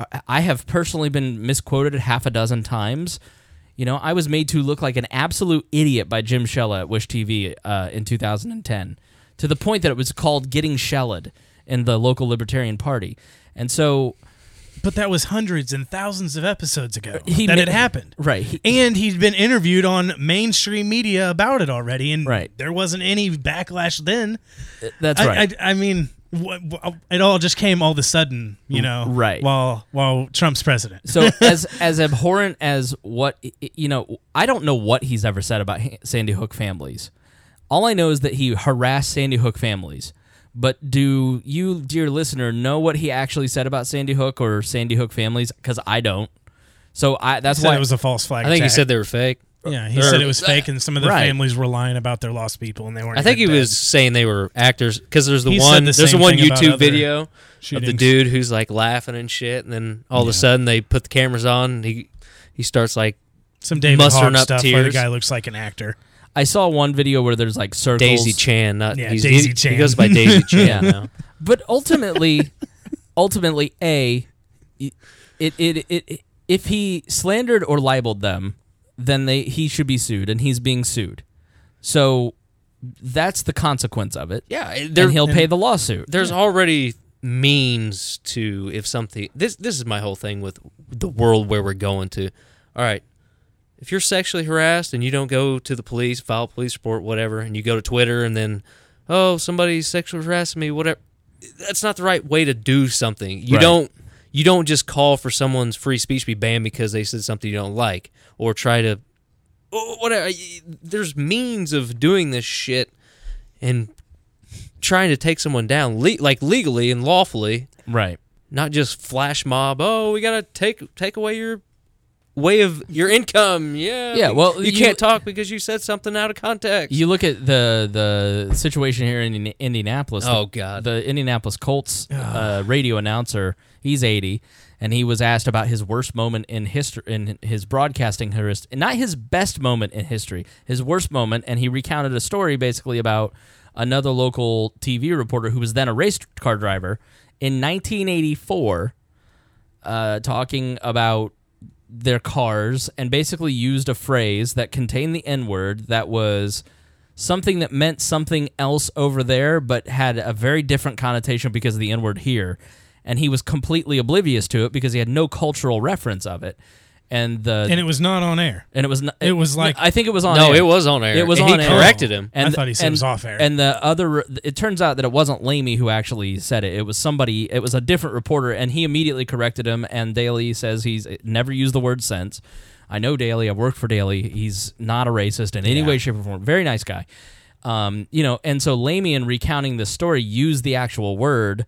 I have personally been misquoted half a dozen times. You know, I was made to look like an absolute idiot by Jim Shella at Wish T V uh, in two thousand ten, to the point that it was called Getting Shelled in the local Libertarian Party. And so... But that was hundreds and thousands of episodes ago he that ma- it happened. Right. He, and he'd been interviewed on mainstream media about it already, and right. there wasn't any backlash then. That's I, right. I, I mean... It all just came all of a sudden, you know, right. while while Trump's president. So as as abhorrent as what, you know, I don't know what he's ever said about Sandy Hook families. All I know is that he harassed Sandy Hook families. But do you, dear listener, know what he actually said about Sandy Hook or Sandy Hook families? Because I don't. So I that's he said why it was a false flag. I think attack. he said they were fake. Yeah, he or, said it was fake, and some of the right. families were lying about their lost people, and they weren't. I think he even was dead. saying they were actors because there's the He one said the there's the same one thing about YouTube other video shootings. of the dude who's like laughing and shit, and then all of a sudden they put the cameras on, and he he starts like some David mustering Hogg up stuff tears. where the guy looks like an actor. I saw one video where there's like circles. Daisy Chan, not Yeah, he's, Daisy he, Chan. he goes by Daisy Chan Yeah. now. But ultimately, ultimately, a it, it it it if he slandered or libeled them, then they he should be sued, and he's being sued. So that's the consequence of it. Yeah, and he'll pay the lawsuit. There's yeah. already means to if something. This this is my whole thing with the world where we're going to. All right, if you're sexually harassed and you don't go to the police, file a police report, whatever, and you go to Twitter and then, oh, somebody's sexually harassing me, whatever. That's not the right way to do something. You right. don't you don't just call for someone's free speech to be banned because they said something you don't like, or try to whatever. There's means of doing this shit and trying to take someone down, le- like legally and lawfully, right? Not just flash mob. Oh, we gotta take take away your way of your income. Yeah, yeah. Well, you, you can't talk because you said something out of context. You look at the the situation here in Indianapolis. Oh the, God, the Indianapolis Colts uh, radio announcer. He's eighty, and he was asked about his worst moment in history, in his broadcasting history, not his best moment in history, his worst moment, and he recounted a story basically about another local T V reporter who was then a race car driver in nineteen eighty-four, uh, talking about their cars, and basically used a phrase that contained the N-word that was something that meant something else over there, but had a very different connotation because of the N-word here. And he was completely oblivious to it because he had no cultural reference of it. And the and it was not on air. And it was not, it was like I think it was on no, air. it was on air. It was and on he air. corrected him. And I the, thought he said and, it was off air. And the other, it turns out that it wasn't Lamy who actually said it. It was somebody. It was a different reporter, and he immediately corrected him. And Daly says he's never used the word since. I know Daly. I've worked for Daly. He's not a racist in any Yeah. way, shape, or form. Very nice guy. Um, you know, and so Lamy, in recounting this story, used the actual word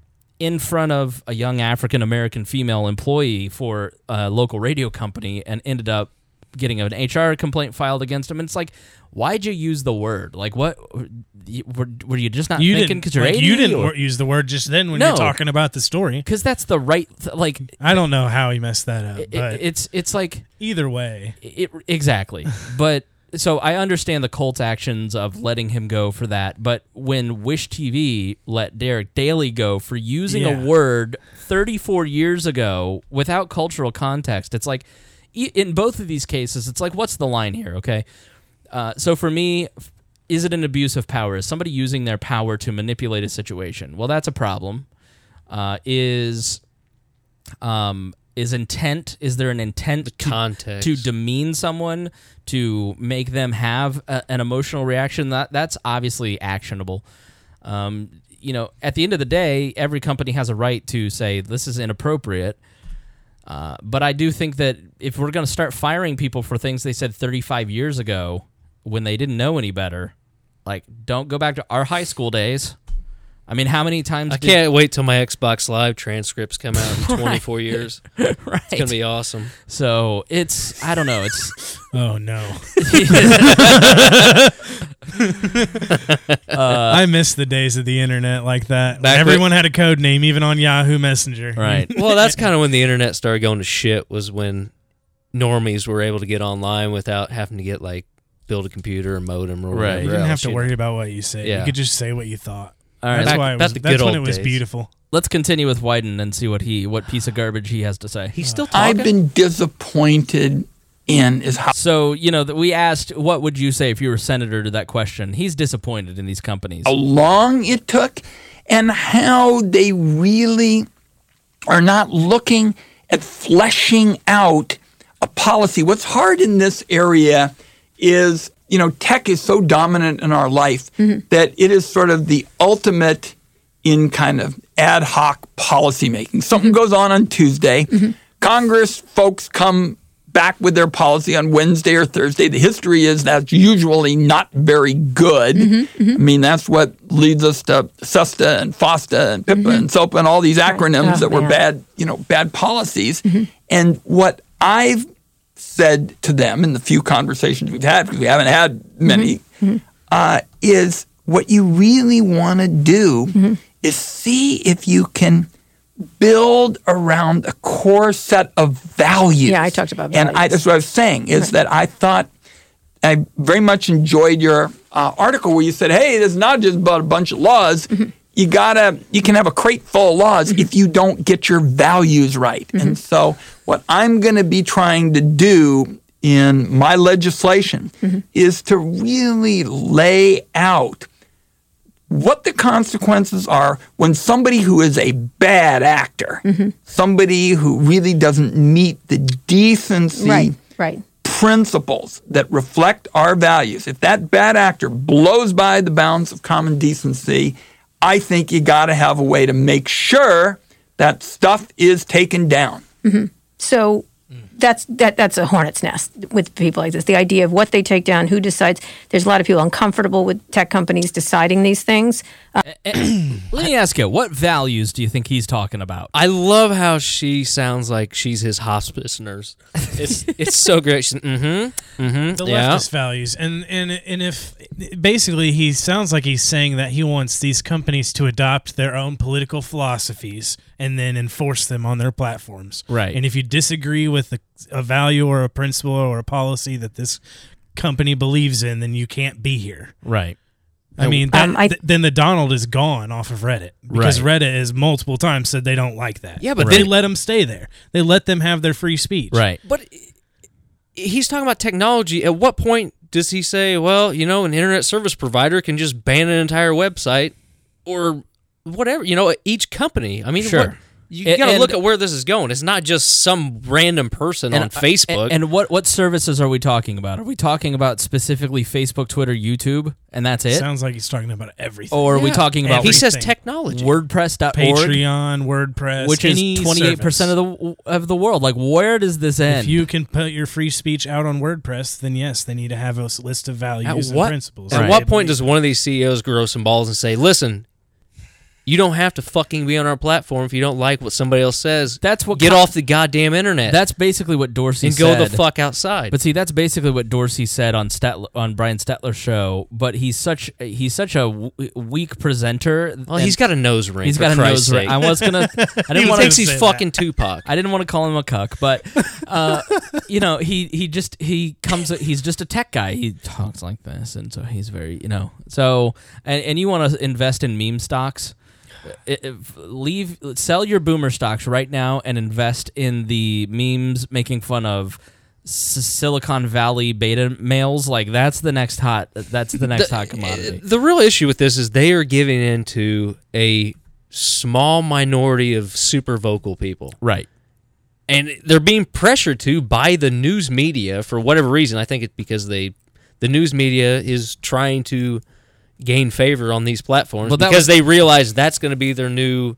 in front of a young African-American female employee for a local radio company, and ended up getting an H R complaint filed against him. And it's like, why'd you use the word? Like, what were, were you just not you thinking? didn't, You're like, eighty, you didn't or? use the word just then when No. you're talking about the story. Because that's the right. Th- like, I don't know how he messed that up, it, but it's it's like either way, it, exactly. But so I understand the Colts' actions of letting him go for that. But when Wish T V let Derek Daly go for using Yeah. a word thirty-four years ago without cultural context, it's like, in both of these cases, it's like, what's the line here? Okay, uh, so for me, is it an abuse of power? Is somebody using their power to manipulate a situation? Well, that's a problem. Uh, is um, is intent? Is there an intent The to, context. to demean someone, to make them have a, an emotional reaction? That that's obviously actionable. Um, you know, at the end of the day, every company has a right to say this is inappropriate. Uh, but I do think that if we're going to start firing people for things they said thirty-five years ago when they didn't know any better, like, don't go back to our high school days. I mean, how many times I did, can't wait till my Xbox Live transcripts come out in twenty-four years. right. It's going to be awesome. So it's, I don't know, it's... Oh no! uh, I miss the days of the internet like that. Back Everyone had a code name, even on Yahoo Messenger. right. Well, that's kind of when the internet started going to shit, was when normies were able to get online without having to get, like, build a computer or modem or Right. whatever You didn't have else, to you worry know. about what you said. Yeah. You could just say what you thought. All right, That's back- why it back was, the that's good when old it was days. beautiful. Let's continue with Wyden and see what he, what piece of garbage he has to say. He's still talking? I've been disappointed in is how So, you know, that we asked, what would you say if you were senator to that question? He's disappointed in these companies. long it took and how they really are not looking at fleshing out a policy. What's hard in this area is, you know, tech is so dominant in our life that it is sort of the ultimate in kind of ad hoc policy making. Something goes on on Tuesday. Congress folks come back with their policy on Wednesday or Thursday. The history is that's usually not very good. I mean, that's what leads us to SESTA and FOSTA and PIPA and SOPA and all these acronyms Oh, that were man. bad, you know, bad policies. And what I've said to them in the few conversations we've had, because we haven't had many, uh, is what you really want to do is see if you can build around a core set of values. Yeah, I talked about And I, values. that's what I was saying, is that I thought, I very much enjoyed your uh, article where you said, hey, this is not just about a bunch of laws. You gotta, you can have a crate full of laws if you don't get your values right. And so what I'm going to be trying to do in my legislation is to really lay out what the consequences are when somebody who is a bad actor, somebody who really doesn't meet the decency Right, right. principles that reflect our values, if that bad actor blows by the bounds of common decency, I think you got to have a way to make sure that stuff is taken down. So that's that that's a hornet's nest with people like this. The idea of what they take down, who decides. There's a lot of people uncomfortable with tech companies deciding these things. Uh, Let me ask you, what values do you think he's talking about? I love how she sounds like she's his hospice nurse. It's it's so great. She's mm-hmm, mm-hmm. The yeah. leftist values, and and and if basically he sounds like he's saying that he wants these companies to adopt their own political philosophies and then enforce them on their platforms. Right. And if you disagree with a, a value or a principle or a policy that this company believes in, then you can't be here. Right. I mean, that, Um, I- th- then the Donald is gone off of Reddit because Right. Reddit has multiple times said they don't like that. Yeah, but they then- let them stay there. They let them have their free speech. Right. But he's talking about technology. At what point does he say, well, you know, an internet service provider can just ban an entire website or whatever? You know, each company. I mean, Sure. what, you And- got to and- look at where this is going. It's not just some random person on Facebook. And, and what what services are we talking about? Are we talking about specifically Facebook, Twitter, YouTube, and that's it? Sounds like he's talking about everything. Or are we Yeah. talking about he says everything. technology. WordPress dot org, Patreon, WordPress, which any is twenty-eight percent of the of the world? Like, where does this end? If you can put your free speech out on WordPress, then yes, they need to have a s- list of values At and what, principles. at that what they point believe does one of these C E Os grow some balls and say, listen, you don't have to fucking be on our platform if you don't like what somebody else says. That's what Get co- off the goddamn internet. That's basically what Dorsey and said. go the fuck outside. But see, that's basically what Dorsey said on Stetler, on Brian Stetler's show. But he's such he's such a w- weak presenter. well, and he's got a nose ring. he's for got a Christ's nose ring. sake. I was gonna. I He didn't want thinks to. he's say fucking Tupac. I didn't want to call him a cuck, but uh, you know, he he just he comes. He's just a tech guy. He talks like this, and so he's very you know. So and and you want to invest in meme stocks. It, it- leave sell your boomer stocks right now and invest in the memes making fun of S- Silicon Valley beta males, like that's the next hot. That's the next the, hot commodity. The real issue with this is they are giving in to a small minority of super vocal people, Right. and they're being pressured to by the news media for whatever reason. I think it's because they, the news media is trying to gain favor on these platforms Well, that because was- they realize that's going to be their new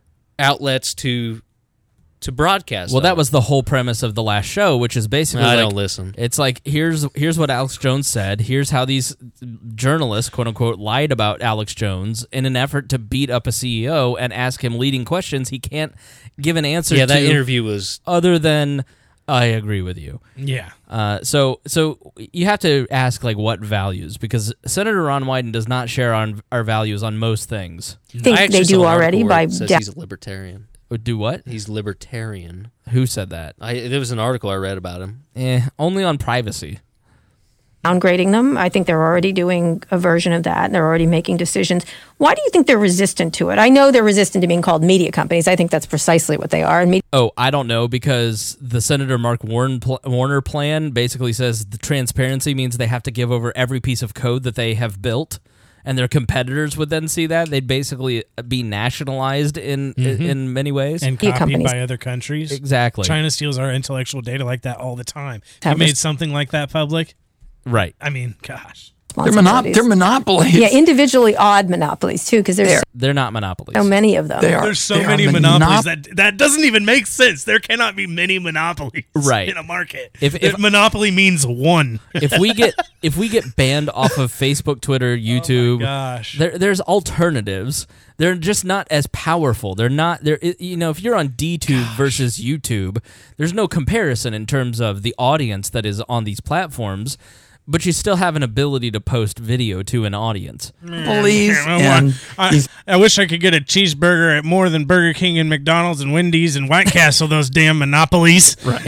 outlets to to broadcast. Well, that on. was the whole premise of the last show, which is basically I like, don't listen. It's like here's here's what Alex Jones said. Here's how these journalists, quote unquote, lied about Alex Jones in an effort to beat up a C E O and ask him leading questions he can't give an answer Yeah, to. that interview was other than I agree with you. Yeah. Uh, so so you have to ask like what values, because Senator Ron Wyden does not share on our values on most things. I think I actually they saw do an already article where by it says da- he's a libertarian. Do what? He's libertarian. Who said that? I there was an article I read about him. Eh, only on privacy. downgrading them. I think they're already doing a version of that. They're already making decisions. Why do you think they're resistant to it? I know they're resistant to being called media companies. I think that's precisely what they are. And media- Oh, I don't know, because the Senator Mark Warren pl- Warner plan basically says the transparency means they have to give over every piece of code that they have built, and their competitors would then see that. They'd basically be nationalized in in, in many ways. And Media copied companies. by other countries. Exactly. China steals our intellectual data like that all the time. You Have made this- something like that public? Right. I mean, gosh. They're, monop- responsibilities. they're monopolies. Yeah, individually odd monopolies too, because there's They're- They're not monopolies. so many of them. They are. There's so they are many monop- monopolies that that doesn't even make sense. There cannot be many monopolies Right. in a market. If- If, if- monopoly means one. if we get if we get banned off of Facebook, Twitter, YouTube, gosh. there there's alternatives. They're just not as powerful. They're not there. You know, if you're on DTube versus YouTube, there's no comparison in terms of the audience that is on these platforms. But you still have an ability to post video to an audience. monopolies. I, and I, these I wish I could get a cheeseburger at more than Burger King and McDonald's and Wendy's and White Castle, those damn monopolies. Right.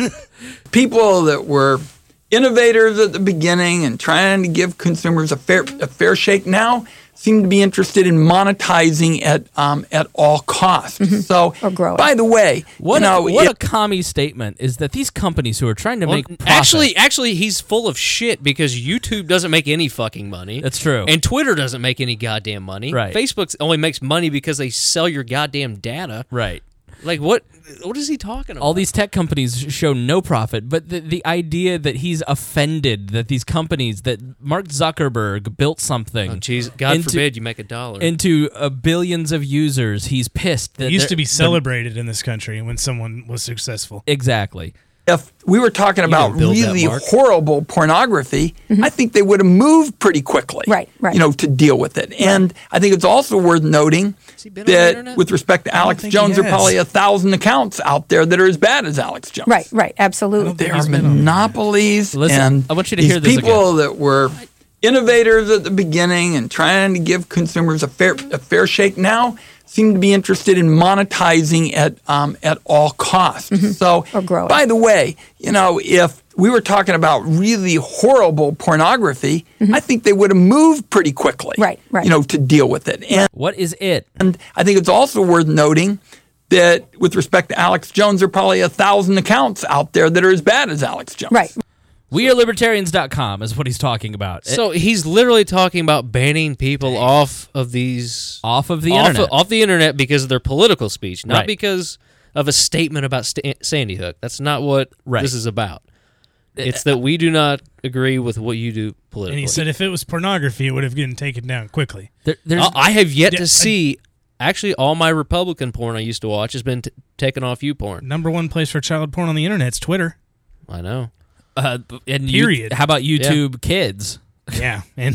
people that were innovators at the beginning and trying to give consumers a fair a fair shake now seem to be interested in monetizing at um, at all costs. So, Or grow it. by the way, What you know, a, what it- a commie statement is that these companies who are trying to Well, make profit, actually, actually, he's full of shit because YouTube doesn't make any fucking money. That's true. And Twitter doesn't make any goddamn money. Right. Facebook only makes money because they sell your goddamn data. right. Like what? What is he talking about? All these tech companies show no profit, but the, the idea that he's offended that these companies, that Mark Zuckerberg built something Oh, jeez, God into- forbid you make a dollar. into uh, billions of users, he's pissed. That It used they're- to be they're- celebrated in this country when someone was successful. Exactly. if we were talking about didn't build that, really Mark. horrible pornography, I think they would have moved pretty quickly, Right, right. you know, to deal with it. And I think it's also worth noting he been on the that internet? with respect to Alex think Jones, he there are probably has. a thousand accounts out there that are as bad as Alex Jones. right, right, absolutely. They think are he's been on monopolies. Listen, and I want you to these hear this people that were innovators at the beginning and trying to give consumers a fair a fair shake now seem to be interested in monetizing at um, at all costs. So, Or grow it. by the way, you know, if we were talking about really horrible pornography, I think they would have moved pretty quickly, Right, right. you know, to deal with it. And What is it? and I think it's also worth noting that with respect to Alex Jones, there are probably a thousand accounts out there that are as bad as Alex Jones. Right. We are libertarians dot com is what he's talking about. so he's literally talking about banning people off of these Off of the off internet. Of, off the internet because of their political speech, not Right. because of a statement about Sta- Sandy Hook. That's not what Right. this is about. It's that we do not agree with what you do politically. And he said if it was pornography, it would have gotten taken down quickly. There- there's, I I have yet Yeah, I- to see. Actually, all my Republican porn I used to watch has been t- taken off YouPorn. Number one place for child porn on the internet is Twitter. I know. uh, and you- Period. how about YouTube Kids? Yeah. And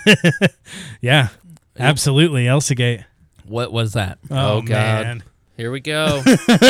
yeah, absolutely. Elsagate. What was that? Oh, Oh, God. man. Here we go.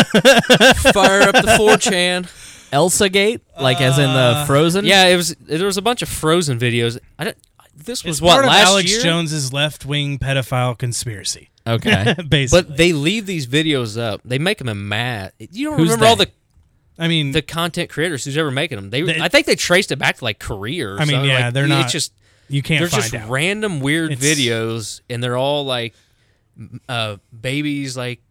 Fire up the four chan. Elsa Gate, like as in the Frozen. Yeah, it was. There was a bunch of Frozen videos. I don't, this was It's what part of last Alex year. Jones's left-wing pedophile conspiracy. Okay. Basically. But they leave these videos up. They make them mad. You don't Who's remember all they? the I mean, the content creators who's ever making them. They, They- I think they traced it back to like Korea. Or I mean, something. yeah, Like, they're it's not- just you can't they're find just out. random weird It's- videos, and they're all like uh, babies like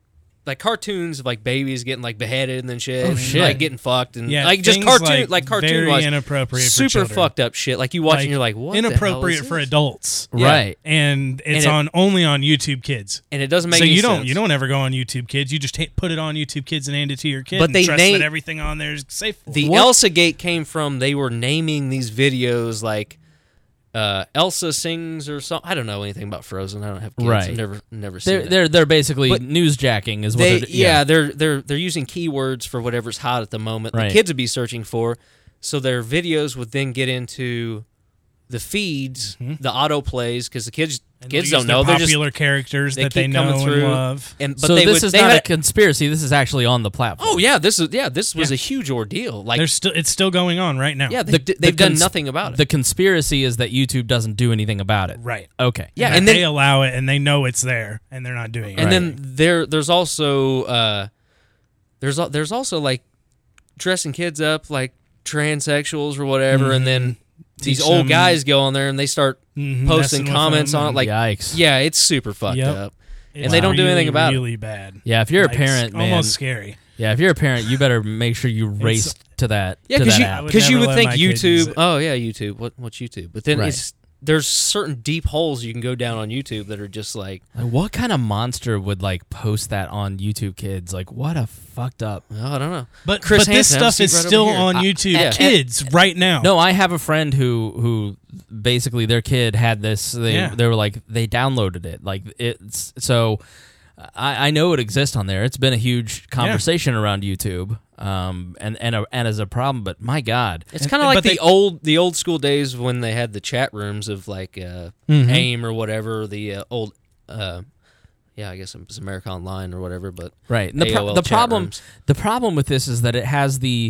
like cartoons of like babies getting like beheaded and then shit, Oh, and, shit. like getting fucked and Yeah, like just things cartoon like like cartoon very wise, inappropriate for super children. fucked up shit. Like you watch Like, and you're like, what? inappropriate the hell for is this? adults, Right. and it's it- on only on YouTube Kids. And it doesn't make So any you don't sense. you don't ever go on YouTube Kids. You just ta- put it on YouTube Kids and hand it to your kid. But and they trust name- that everything on there is safe. For The them. Elsa Gate came from they were naming these videos like uh, Elsa sings or something. I don't know anything about Frozen. I don't have kids. Right. I've never never seen They're it. they're they're basically But newsjacking is what They, they're yeah, they're they're they're using keywords for whatever's hot at the moment. Right. The kids would be searching for, so their videos would then get into the feeds, the auto plays, because the kids And kids they'll don't use know. the They're just popular characters they that they keep know coming through. and love. And but so they this would, is they not had a conspiracy. This is actually on the platform. Oh yeah, this is yeah, this was Yeah. a huge ordeal. Like There's still it's still going on right now. yeah, they, The- d- the they've done cons- nothing about it. The conspiracy is that YouTube doesn't do anything about it. Right. Okay. Yeah, and, and that then- they allow it and they know it's there and they're not doing it. and then there there's also uh, there's al- there's also like dressing kids up like transsexuals or whatever, and then these Teach old them- guys go on there and they start Mhm, posting messing with comments them on it and- like Yikes. yeah, it's super fucked Yep. up. It's and they don't do really, anything about it. really bad. Yeah, if you're a Like, it's parent, man, almost scary. yeah, if you're a parent, you better make sure you race to that. Yeah, to because that you app. would because you never would let think my kid use YouTube. it. Oh yeah, YouTube. What what's YouTube? But then Right. it's there's certain deep holes you can go down on YouTube that are just like Like, what kind of monster would like post that on YouTube Kids? Like, what a fucked up. oh, I don't know. But Chris but this Hansen, have a stuff seat is right over still here. on I- YouTube yeah. Kids right now. No, I have a friend who who basically their kid had this. They Yeah. they were like they downloaded it. Like it's so. I, I know it exists on there. It's been a huge conversation around YouTube, um, and and a, and as a problem. But my God, It's And- kind of like but the they- old the old school days when they had the chat rooms of like uh, Mm-hmm. AIM or whatever. The uh, old, uh, yeah, I guess it was America Online or whatever. But right? And the pro- A O L the chat problem rooms. the problem with this is that it has the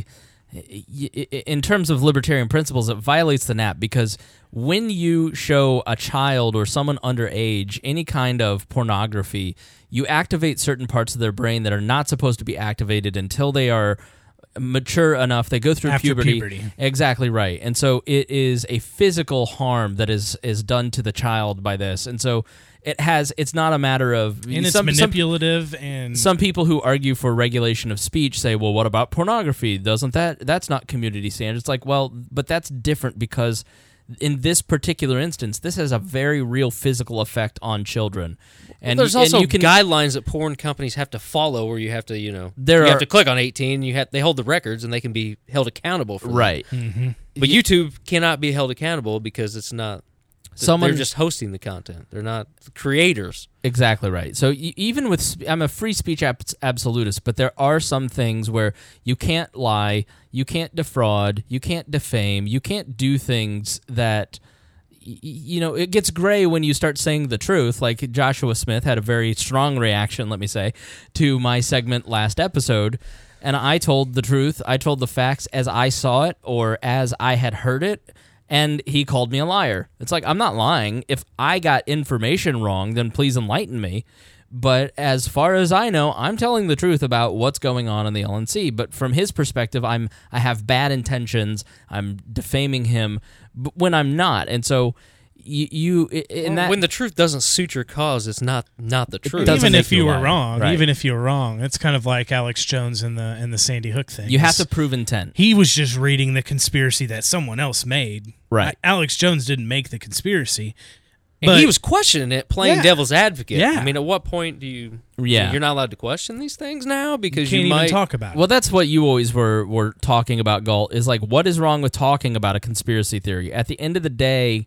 in terms of libertarian principles, it violates the N A P because when you show a child or someone underage any kind of pornography, you activate certain parts of their brain that are not supposed to be activated until they are mature enough. They go through After puberty. puberty. Exactly right. And so it is a physical harm that is is done to the child by this. And so it has it's not a matter of and it's some, some manipulative and some people who argue for regulation of speech say, well, what about pornography? Doesn't that, that's not community standards. It's like, well, but that's different because in this particular instance, this has a very real physical effect on children. And there's y- also and you can, guidelines that porn companies have to follow, where you have to, you know, There you are- have to click on eighteen. You have they hold the records, and they can be held accountable for that. right. But YouTube cannot be held accountable because it's not. Someone- they're just hosting the content. They're not creators. Exactly right. So y- even with, sp- I'm a free speech abs- absolutist, but there are some things where you can't lie, you can't defraud, you can't defame, you can't do things that, y- you know, it gets gray when you start saying the truth. Like Joshua Smith had a very strong reaction, let me say, to my segment last episode. And I told the truth. I told the facts as I saw it or as I had heard it. And he called me a liar. It's like, I'm not lying. If I got information wrong, then please enlighten me. But as far as I know, I'm telling the truth about what's going on in the L N C. But from his perspective, I'm I have bad intentions. I'm defaming him b- when I'm not. And so you, you in that when the truth doesn't suit your cause, it's not not the truth. doesn't even make if you you a were liar. wrong, Right. even if you were wrong, it's kind of like Alex Jones in the in the Sandy Hook thing. you have It's- to prove intent. He was just reading the conspiracy that someone else made. Right. I- Alex Jones didn't make the conspiracy. And But he was questioning it, playing Yeah. devil's advocate. Yeah. I mean, at what point do you? Yeah. You're not allowed to question these things now you because can't you even might talk about it. Well, that's what you always were were talking about, Galt, is like, what is wrong with talking about a conspiracy theory? At the end of the day,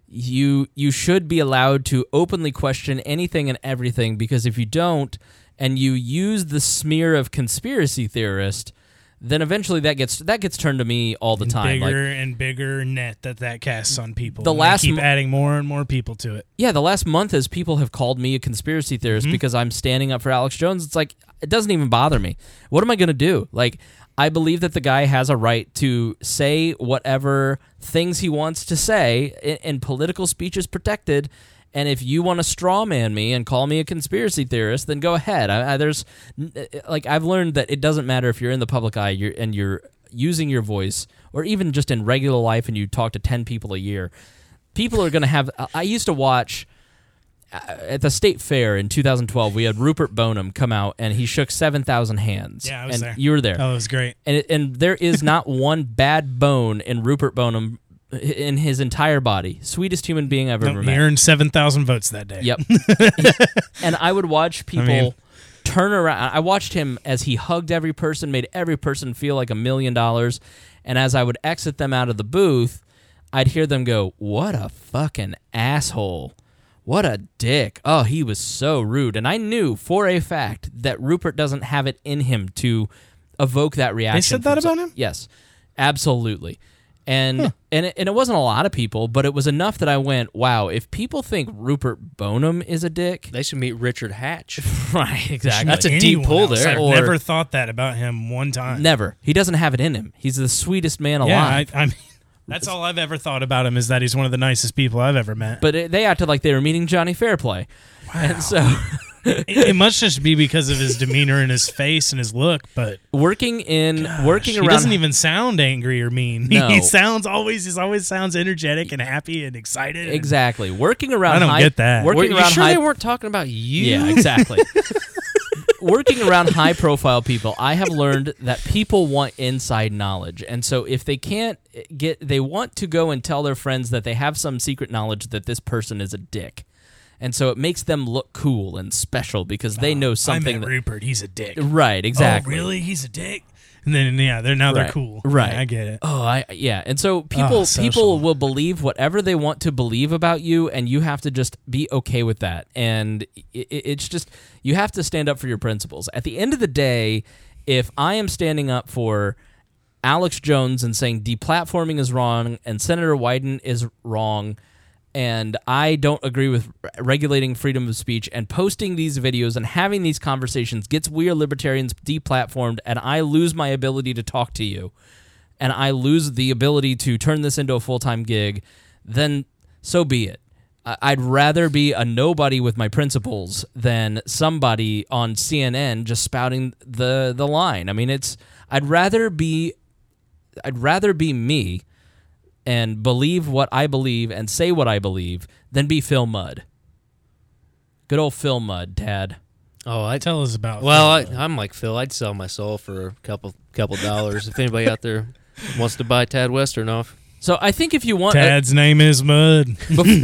you you should be allowed to openly question anything and everything, because if you don't and you use the smear of conspiracy theorist, then eventually that gets that gets turned to me all the time. Bigger Like, and bigger net that that casts on people. The and they last keep mo- adding more and more people to it. yeah, the last month as people have called me a conspiracy theorist because I'm standing up for Alex Jones, it's like, it doesn't even bother me. What am I going to do? Like, I believe that the guy has a right to say whatever things he wants to say, and, and political speech is protected. And if you want to straw man me and call me a conspiracy theorist, then go ahead. I, I, there's like I've learned that it doesn't matter if you're in the public eye you're, and you're using your voice, or even just in regular life and you talk to ten people a year. People are going to have. I used to watch. at the state fair in two thousand twelve, we had Rupert Boneham come out, and he shook seven thousand hands. Yeah, I was and there. You were there. Oh, it was great. And it, and there is not one bad bone in Rupert Boneham in his entire body. Sweetest human being I've ever No, met. he earned seven thousand votes that day. Yep. And I would watch people I mean- turn around. I watched him as he hugged every person, made every person feel like a million dollars. And as I would exit them out of the booth, I'd hear them go, "What a fucking asshole. What a dick. Oh, he was so rude." And I knew for a fact that Rupert doesn't have it in him to evoke that reaction. said that from some- about him? Yes, absolutely. And Huh. and it, and it wasn't a lot of people, but it was enough that I went, wow, if people think Rupert Boneham is a dick, They should meet Richard Hatch. right, exactly. That's a deep Anyone pull else. there. I've Or- never thought that about him one time. Never. He doesn't have it in him. He's the sweetest man Yeah, alive. I, I mean, that's all I've ever thought about him is that he's one of the nicest people I've ever met. but it, they acted like they were meeting Johnny Fairplay. And so it, it must just be because of his demeanor and his face and his look. But working in working he around doesn't even sound angry or mean. He- No. He sounds always. He always sounds energetic and happy and excited. and- exactly working around. I don't high, get that. Working Were you around sure high, they weren't talking about you? Yeah, exactly. Working around high-profile people, I have learned that people want inside knowledge, and so if they can't get, they want to go and tell their friends that they have some secret knowledge that this person is a dick, and so it makes them look cool and special because they know I something. met That, Rupert. He's a dick. right, exactly. Oh, really? He's a dick. And then yeah, they're now they're Right. cool. Right. Yeah, I get it. Oh, I yeah, and so people Oh, social. people will believe whatever they want to believe about you, and you have to just be okay with that. And it, it's just you have to stand up for your principles. At the end of the day, if I am standing up for Alex Jones and saying deplatforming is wrong and Senator Wyden is wrong, and I don't agree with regulating freedom of speech, and posting these videos and having these conversations gets We Are Libertarians deplatformed, and I lose my ability to talk to you, and I lose the ability to turn this into a full-time gig, then so be it. I- I'd rather be a nobody with my principles than somebody on C N N just spouting the, the line. I mean, it's I'd rather be I'd rather be me and believe what I believe and say what I believe than be Phil Mudd. Good old Phil Mudd, Tad. Oh, I Tell us about. Well, I, Phil. I'm like Phil. I'd sell my soul for a couple couple dollars if anybody out there wants to buy Tad Western off. So I think if you want... Tad's name is Mud.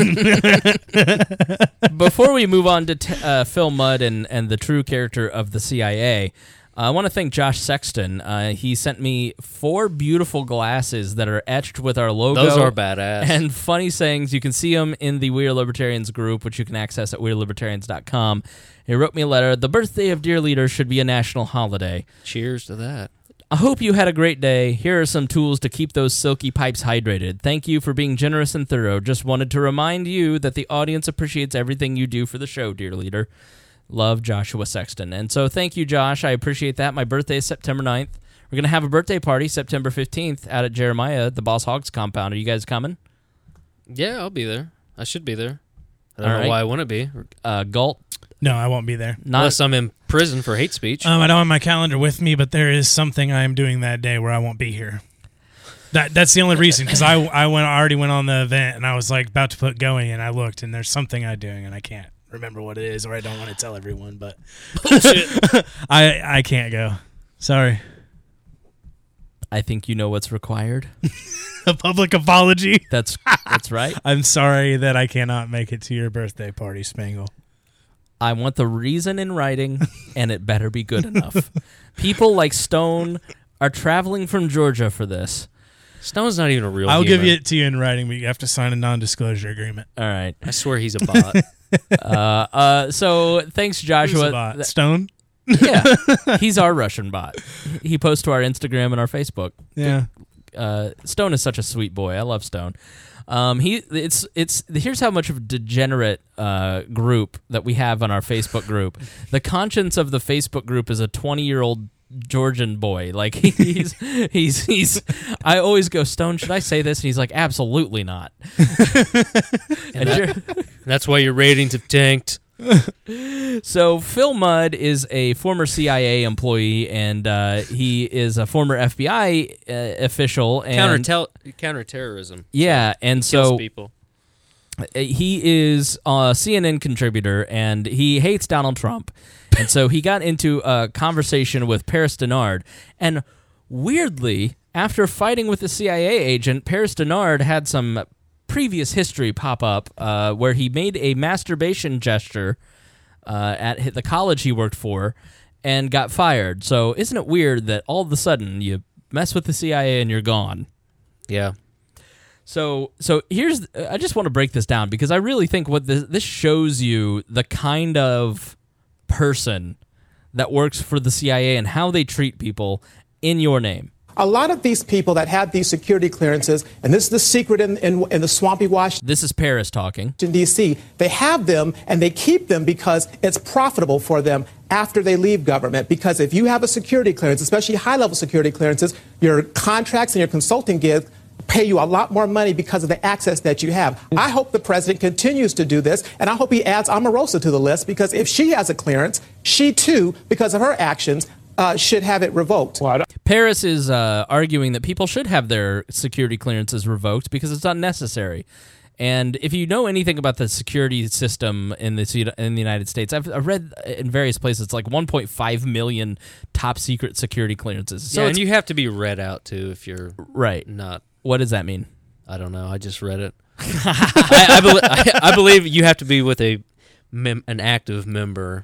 Before we move on to t- uh, Phil Mudd and, and the true character of the C I A, uh, I want to thank Josh Sexton. Uh, he sent me four beautiful glasses that are etched with our logo. Those are badass. And funny sayings. You can see them in the We Are Libertarians group, which you can access at we are libertarians dot com. He wrote me a letter. The birthday of dear leader should be a national holiday. Cheers to that. I hope you had a great day. Here are some tools to keep those silky pipes hydrated. Thank you for being generous and thorough. Just wanted to remind you that the audience appreciates everything you do for the show, dear leader. Love, Joshua Sexton. And so thank you, Josh. I appreciate that. My birthday is September ninth. We're going to have a birthday party September fifteenth out at Jeremiah at the Boss Hogs compound. Are you guys coming? Yeah, I'll be there. I should be there. I don't All know right. why I wouldn't be. Uh, Galt? No, I won't be there. Not, Unless I'm in prison for hate speech. Um, I don't have my calendar with me, but there is something I am doing that day where I won't be here. That that's the only reason because I I went I already went on the event and I was like about to put going and I looked and there's something I'm doing and I can't remember what it is or I don't want to tell everyone, but I I can't go. Sorry. I think you know what's required. A public apology. That's that's right. I'm sorry that I cannot make it to your birthday party, Spangle. I want the reason in writing, and it better be good enough. People like Stone are traveling from Georgia for this. Stone's not even a real I'll human. give it to you in writing, but you have to sign a non-disclosure agreement. All right. I swear he's a bot. Uh, uh, so thanks, Who's Joshua. the bot? Th- Stone? yeah, he's our Russian bot. He posts to our Instagram and our Facebook. Yeah. Uh, Stone is such a sweet boy. I love Stone. Um, he it's it's here's how much of a degenerate uh, group that we have on our Facebook group. The conscience of the Facebook group is a twenty year old Georgian boy. Like he's he's he's. I always go, Stone, should I say this? And he's like, absolutely not. and you're, That's why your ratings have tanked. So Phil Mudd is a former C I A employee, and uh, he is a former F B I uh, official. And Counter counterterrorism. yeah, and Kills so people. he is a C N N contributor, and he hates Donald Trump. And so he got into a conversation with Paris Denard, and weirdly, after fighting with the C I A agent, Paris Denard had some previous history pop up uh, where he made a masturbation gesture uh, at the college he worked for and got fired. So isn't it weird that all of a sudden you mess with the C I A and you're gone? Yeah. So so here's, I just want to break this down because I really think what this, this shows you the kind of person that works for the C I A and how they treat people in your name. A lot of these people that have these security clearances, and this is the secret in, in, in the swampy Washington, this is Paris talking, D C, they have them and they keep them because it's profitable for them after they leave government. Because if you have a security clearance, especially high-level security clearances, your contracts and your consulting gigs pay you a lot more money because of the access that you have. I hope the president continues to do this, and I hope he adds Omarosa to the list, because if she has a clearance, she too, because of her actions, uh, should have it revoked. Paris is uh, arguing that people should have their security clearances revoked because it's unnecessary. And if you know anything about the security system in the in the United States, I've, I've read in various places it's like one point five million top secret security clearances. So yeah, it's, and you have to be read out too if you're right. not. What does that mean? I don't know. I just read it. I, I, be- I, I believe you have to be with a mem- an active member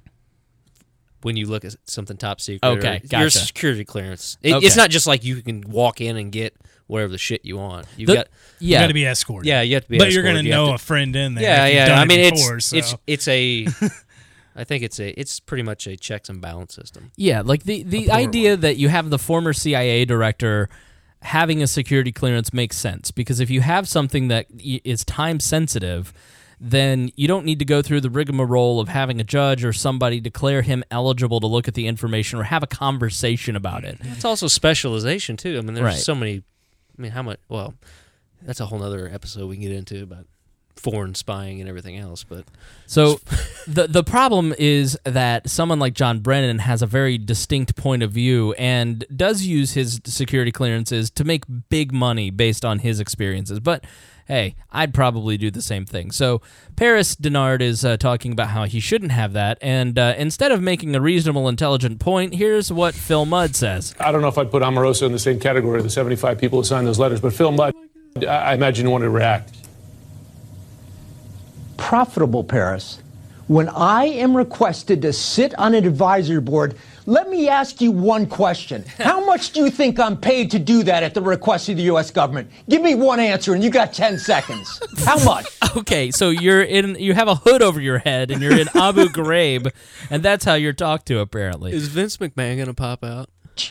when you look at something top secret. Okay, or gotcha. Your security clearance. It, Okay. It's not just like you can walk in and get whatever the shit you want. You've The- got yeah, You got to be escorted. yeah, you have to be. But you're escorted. going to You have know to- a friend in there. Yeah, if you've yeah. done I it mean, before, it's so. it's it's a. I think it's a. It's pretty much a checks and balance system. Yeah, like the, the poor idea one. that you have the former C I A director having a security clearance makes sense, because if you have something that y- is time sensitive, then you don't need to go through the rigmarole of having a judge or somebody declare him eligible to look at the information or have a conversation about it. It's also specialization too. I mean, there's Right. so many. I mean, how much? Well, that's a whole other episode we can get into about foreign spying and everything else. But So the the problem is that someone like John Brennan has a very distinct point of view and does use his security clearances to make big money based on his experiences. But hey, I'd probably do the same thing. So Paris Denard is uh, talking about how he shouldn't have that, and uh, instead of making a reasonable, intelligent point, here's what Phil Mudd says. I don't know if I'd put Omarosa in the same category of the seventy-five people who signed those letters, but Phil Mudd, I imagine you want to react. Profitable, Paris. When I am requested to sit on an advisory board, let me ask you one question. How much do you think I'm paid to do that at the request of the U S government? Give me one answer, and you got ten seconds. How much? Okay, so you're in. You have a hood over your head, and you're in Abu Ghraib, and that's how you're talked to, apparently. is Vince McMahon going to pop out?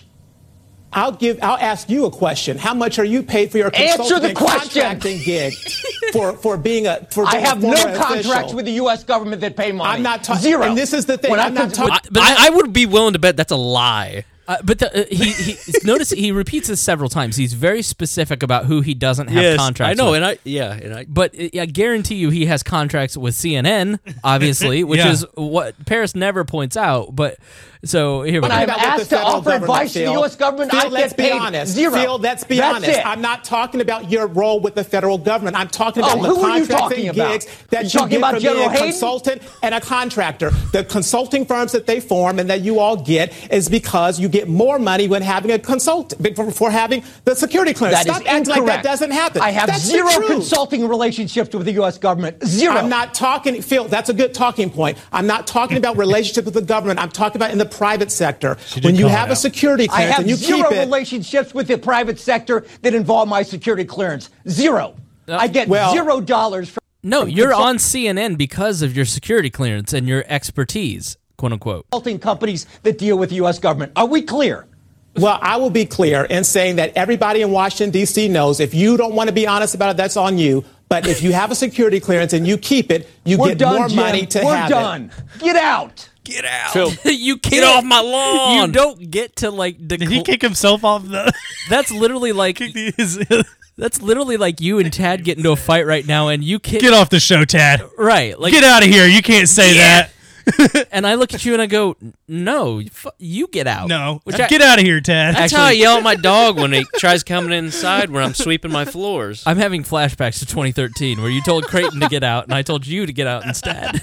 I'll give. I'll ask you a question. How much are you paid for your Answer consulting the and question. contracting gig for for being a? For I being have a no former contracts official? with the U S government that pay money. I'm not talking. Zero. And this is the thing. When I I'm not cons- talking. But I, I would be willing to bet that's a lie. Uh, but the, uh, he, he notice he repeats this several times. He's very specific about who he doesn't have Yes, contracts I know, with. and I yeah, and I. But uh, I guarantee you he has contracts with C N N, obviously, which Yeah. is what Paris never points out. But so here we When go. I'm about what asked the to federal offer government, advice to the Phil. U S government, Phil, I let's get be paid honest. zero. Phil, let's be That's honest. it. I'm not talking about your role with the federal government. I'm talking about Oh, the who are you contracting talking about? gigs that You you, talking get about from General being a Hayden? consultant and a contractor. The consulting firms that they form and that you all get is because you get more money when having a consult for, for having the security clearance. That is Stop acting incorrect. like that doesn't happen. I have That's the zero truth. consulting relationships with the U S government. Zero. I'm not talking, Phil, that's a good talking point. I'm not talking about relationship with the government. I'm talking about in the private sector. did When you call it have a out. security I clearance have and you zero keep it. relationships with the private sector that involve my security clearance. Zero. I get well- zero dollars from No, from you're consult- on C N N because of your security clearance and your expertise, quote unquote. consulting companies that deal with the U S government. Are we clear? Well, I will be clear in saying that everybody in Washington, D C knows if you don't want to be honest about it, that's on you. But if you have a security clearance and you keep it, you We're get done, more Jim. money to We're have done. Get out. Get out. Phil, you can't, Get off my lawn. You don't get to like. Did he kick himself off the? That's literally like. his- That's literally like you and Tad get into a fight right now, and you can't Get off the show, Tad. right. Like Get out of here. You can't say that. And I look at you and I go, no, you get out. No, Which get I, out of here, Tad. That's Actually, how I yell at my dog when he tries coming inside when I'm sweeping my floors. I'm having flashbacks to twenty thirteen where you told Creighton to get out and I told you to get out instead.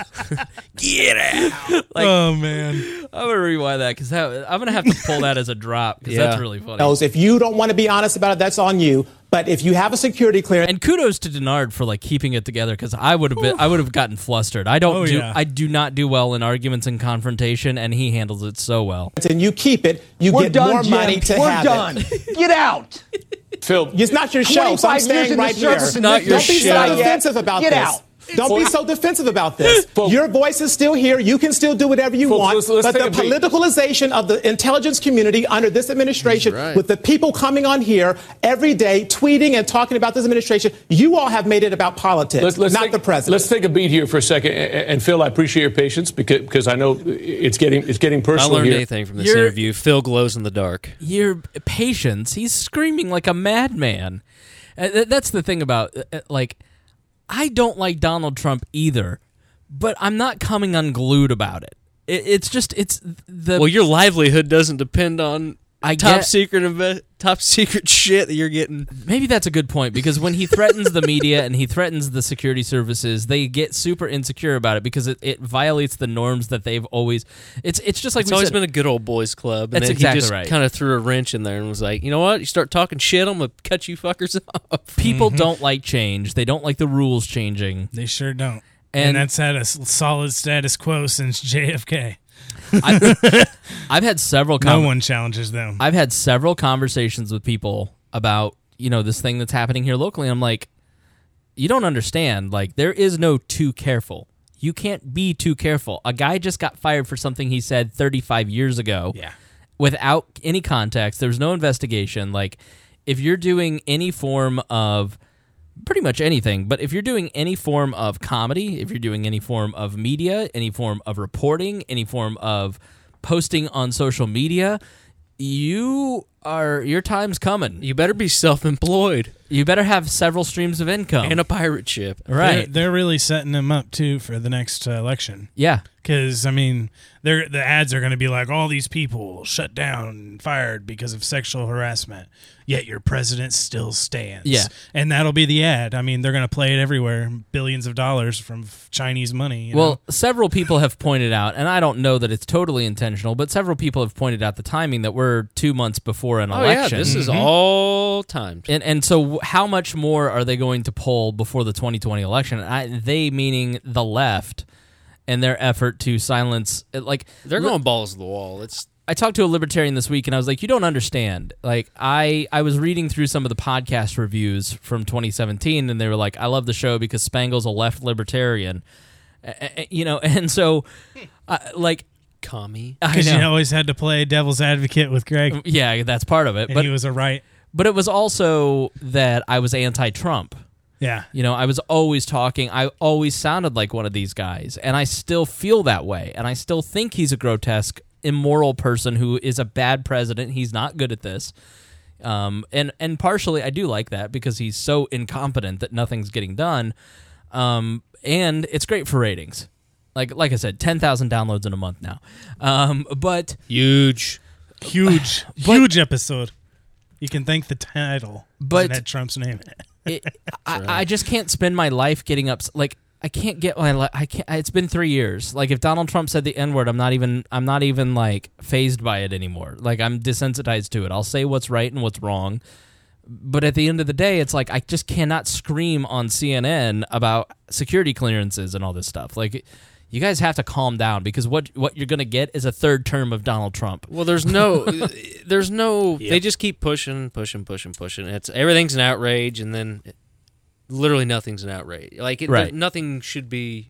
Get out. Like, oh, man. I'm going to rewind that because I'm going to have to pull that as a drop because Yeah. that's really funny. If you don't want to be honest about it, that's on you. But if you have a security clearance, and kudos to Denard for like keeping it together because I would have been I would have gotten flustered. I don't Oh, do yeah. I do not do well in arguments and confrontation, and he handles it so well. and you keep it, you We're get done, more Jim. money to We're have done. it. Get out. Phil, It's not your show, so I'm twenty-five years staying in the right here. service and Not this your Don't be show. so Not yet. defensive about Get this. out. Don't be so defensive about this. Your voice is still here. You can still do whatever you Folks, want. let's- let's but take the a beat. politicalization of the intelligence community under this administration, He's right. with the people coming on here every day, tweeting and talking about this administration, you all have made it about politics, Let's, let's not take, the president. Let's take a beat here for a second. And, and Phil, I appreciate your patience because, because I know it's getting it's getting I personal learned here. anything from this You're- interview. Phil glows in the dark. Your patience, he's screaming like a madman. Uh, th- that's the thing about uh, like I don't like Donald Trump either, but I'm not coming unglued about it. it it's just it's the Well, your livelihood doesn't depend on I top get- secret inve- top secret shit that you're getting. Maybe that's a good point because when he threatens the media and he threatens the security services, they get super insecure about it because it, it violates the norms that they've always. It's it's just like It's we always said, been a good old boys club. And That's then exactly he just right. kind of threw a wrench in there and was like, you know what? You start talking shit, I'm gonna cut you fuckers off. people don't like change. They don't like the rules changing. They sure don't. And- And, that's had a s- solid status quo since J F K. I, I've had several. No con- one challenges them. I've had several conversations with people about you know this thing that's happening here locally. I'm like, you don't understand. Like, there is no too careful. You can't be too careful. A guy just got fired for something he said thirty-five years ago. Yeah. Without any context. There's no investigation. Like, if you're doing any form of pretty much anything, but if you're doing any form of comedy, if you're doing any form of media, any form of reporting, any form of posting on social media, you are your time's coming. You better be self-employed You better have several streams of income. and a pirate ship. They're, right. they're really setting them up, too, for the next uh, election. Yeah. Because, I mean, they're, the ads are going to be like, all these people shut down and fired because of sexual harassment, yet your president still stands. Yeah. And that'll be the ad. I mean, they're going to play it everywhere, billions of dollars from f- Chinese money. You Well, know? several people have pointed out, and I don't know that it's totally intentional, but several people have pointed out the timing that we're two months before an Oh yeah, election. this is all timed. And and so how much more are they going to poll before the twenty twenty election? I, they meaning the left and their effort to silence like They're going balls to the wall. It's I talked to a libertarian this week and I was like, you don't understand. Like I I was reading through some of the podcast reviews from twenty seventeen and they were like, I love the show because Spangle's a left libertarian. Uh, you know, and so uh, like commie. I Because you know. always had to play devil's advocate with Greg. Yeah, that's part of it. And but he was a right. But it was also that I was anti-Trump. Yeah. You know, I was always talking. I always sounded like one of these guys, and I still feel that way. And I still think he's a grotesque, immoral person who is a bad president. He's not good at this. Um, and and partially I do like that because he's so incompetent that nothing's getting done. Um, and it's great for ratings. Like like I said, ten thousand downloads in a month now. Um, but huge, huge, huge episode. You can thank the title, But- it had Trump's name in it. it, I, I just can't spend my life getting up. Like I can't get my. li- I can't. It's been three years. Like if Donald Trump said the N word, I'm not even. I'm not even like phased by it anymore. Like I'm desensitized to it. I'll say what's right and what's wrong. But at the end of the day, it's like I just cannot scream on C N N about security clearances and all this stuff. Like. You guys have to calm down because what what you're gonna get is a third term of Donald Trump. Well, there's no, there's no. Yep. They just keep pushing, pushing, pushing, pushing. It's everything's an outrage, and then it, literally nothing's an outrage. Like it, Right. nothing should be.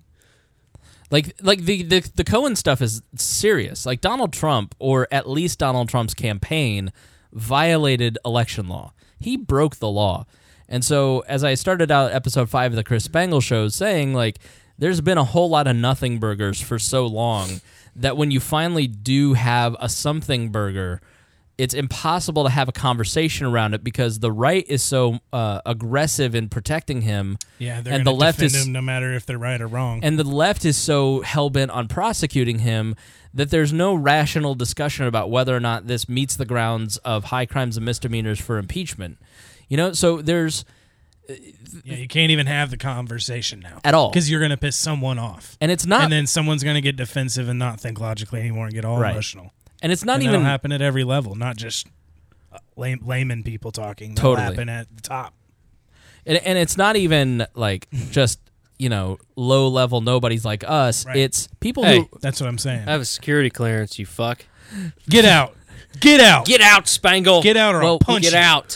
Like like the, the the Cohen stuff is serious. Like Donald Trump, or at least Donald Trump's campaign, violated election law. He broke the law. And so as I started out episode five of the Chris Spangle show saying, like, there's been a whole lot of nothing burgers for so long that when you finally do have a something burger, it's impossible to have a conversation around it because the right is so uh, aggressive in protecting him. Yeah, they're and going the to left defend is him no matter if they're right or wrong. and the left is so hell-bent on prosecuting him that there's no rational discussion about whether or not this meets the grounds of high crimes and misdemeanors for impeachment. You know, so there's yeah, you can't even have the conversation now at all because you're going to piss someone off, and it's not. And then someone's going to get defensive and not think logically anymore and get all Right. emotional. And it's not and even that'll happen at every level, not just lame, layman people talking. That'll Totally. happen at the top. And, and it's not even like just, you know, low level nobodies like us. Right. It's people Hey, who. That's what I'm saying. I have a security clearance, you fuck. Get out. Get out. Get out, Spangle. Get out or I'll Well, punch Get you. out.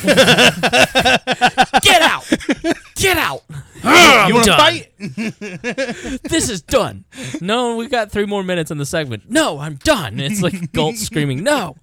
Get out! Get out! You want to fight? This is done. No, we got three more minutes in the segment. No, I'm done. It's like Galt screaming, no.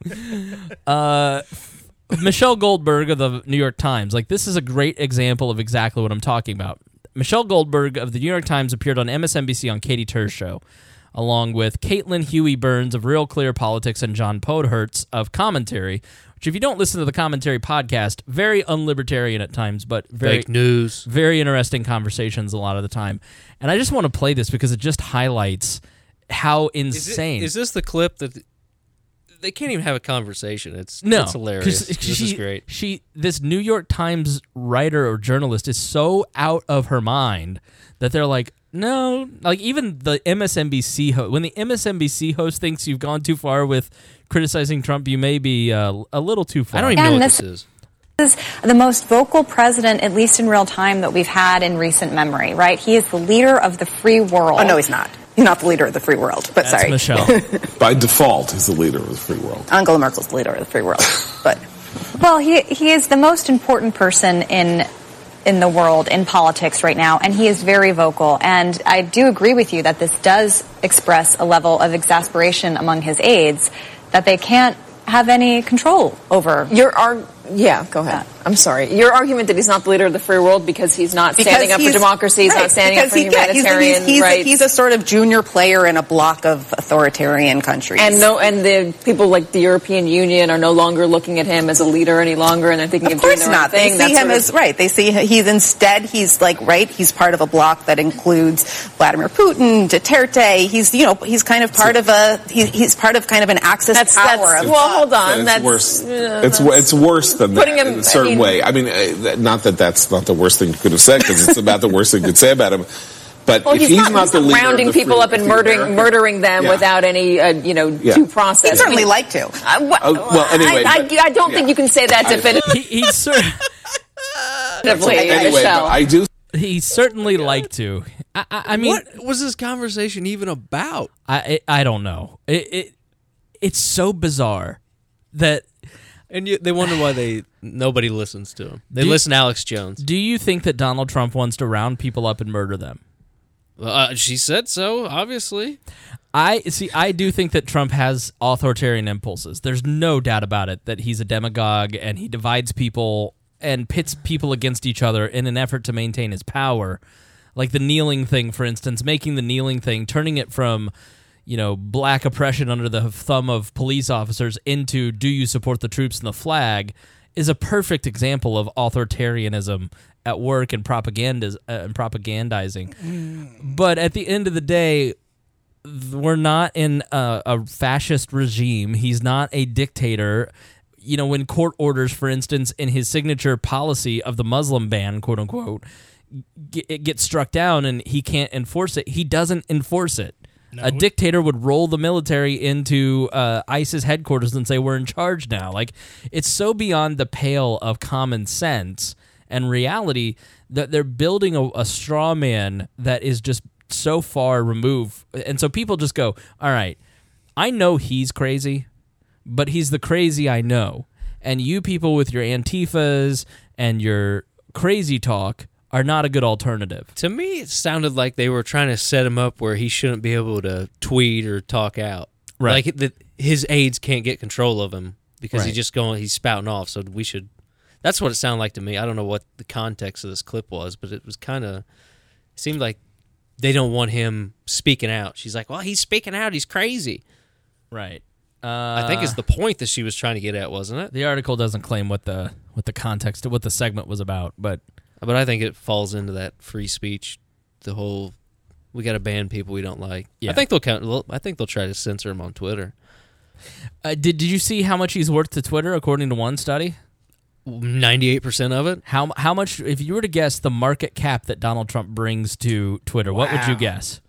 Uh, Michelle Goldberg of the New York Times. Like, this is a great example of exactly what I'm talking about. Michelle Goldberg of the New York Times appeared on M S N B C on Katie Tur's show, along with Caitlin Huey Burns of Real Clear Politics and John Podhertz of Commentary, which, if you don't listen to the Commentary podcast, very unlibertarian at times, but very Fake news. very interesting conversations a lot of the time. And I just want to play this because it just highlights how Is, insane. it, is this the clip that they can't even have a conversation? It's no, it's hilarious. 'cause This she, is great. She, this New York Times writer or journalist is so out of her mind that they're like, no, like even the M S N B C host, when the M S N B C host thinks you've gone too far with criticizing Trump, you may be uh, a little too far. I don't even know what this is. This is the most vocal president, at least in real time, that we've had in recent memory, right? He is the leader of the free world. Oh, no, he's not. He's not the leader of the free world, but That's sorry. Michelle. By default, he's the leader of the free world. Angela Merkel's the leader of the free world, but... Well, he he is the most important person in in the world, in politics right now, and he is very vocal. And I do agree with you that this does express a level of exasperation among his aides that they can't have any control over. Your arg- yeah, go ahead. I'm sorry. Your argument that he's not the leader of the free world because he's not Because standing up for he's- democracy, he's right, not standing up because for he- yeah, he's- humanitarian he's, he's, rights. A, he's a sort of junior player in a block of authoritarian countries. and no, and the people like the European Union are no longer looking at him as a leader any longer, and they're thinking of, Of course doing their not. own thing. They see That's him sort of- as right. They see he's instead he's like right. He's part of a bloc that includes Vladimir Putin, Duterte. He's you know he's kind of part of a he, he's part of kind of an Axis That's- power. that's- of, well, hold on. It's That's worse. uh, It's it's worse than that Putting him- in a certain I mean- way. I mean, uh, th- not that that's not the worst thing you could have said because it's about the worst thing you could say about him. But Well, if he's, he's, not, not he's the not leader, rounding of the people free, up and free murdering America- murdering them Yeah. without any, uh, you know, Yeah. due process. He'd certainly I mean, like to. uh, wh- Uh, well, anyway, I, but- I, I don't think yeah. you can say that I- definitively. he, he's cer- Anyway, Michelle. but I do. he certainly like to. I, I, I mean, what was this conversation even about? I I, I don't know. It, it it's so bizarre that. And you, they wonder why they nobody listens to him. They Do- listen to Alex Jones. Do you think that Donald Trump wants to round people up and murder them? Uh, she said so, obviously. I see. I do think that Trump has authoritarian impulses. There's no doubt about it that he's a demagogue and he divides people and pits people against each other in an effort to maintain his power. Like the kneeling thing, for instance, making the kneeling thing, turning it from, you know, black oppression under the thumb of police officers into do you support the troops and the flag is a perfect example of authoritarianism at work and propaganda uh, and propagandizing. But at the end of the day, th- we're not in a, a fascist regime. He's not a dictator. You know, when court orders, for instance, in his signature policy of the Muslim ban, quote unquote, g- it gets struck down and he can't enforce it, he doesn't enforce it. No. A dictator would roll the military into uh, ISIS headquarters and say, we're in charge now. Like, it's so beyond the pale of common sense and reality that they're building a, a straw man that is just so far removed. And so people just go, all right, I know he's crazy, but he's the crazy I know. And you people with your Antifas and your crazy talk are not a good alternative. To me, it sounded like they were trying to set him up where he shouldn't be able to tweet or talk out. Right. Like that his aides can't get control of him because Right. he's just going, he's spouting off. So we should. That's what it sounded like to me. I don't know what the context of this clip was, but it was kind of seemed like they don't want him speaking out. She's like, well, he's speaking out. He's crazy. Right. Uh, I think it's the point that she was trying to get at, wasn't it? The article doesn't claim what the what the context of what the segment was about, but but I think it falls into that free speech. The whole we got to ban people we don't like. Yeah. I think they'll count. I think they'll try to censor him on Twitter. Uh, did Did you see how much he's worth to Twitter according to one study? Ninety-eight percent of it. How how much? If you were to guess the market cap that Donald Trump brings to Twitter, what would you Wow. guess?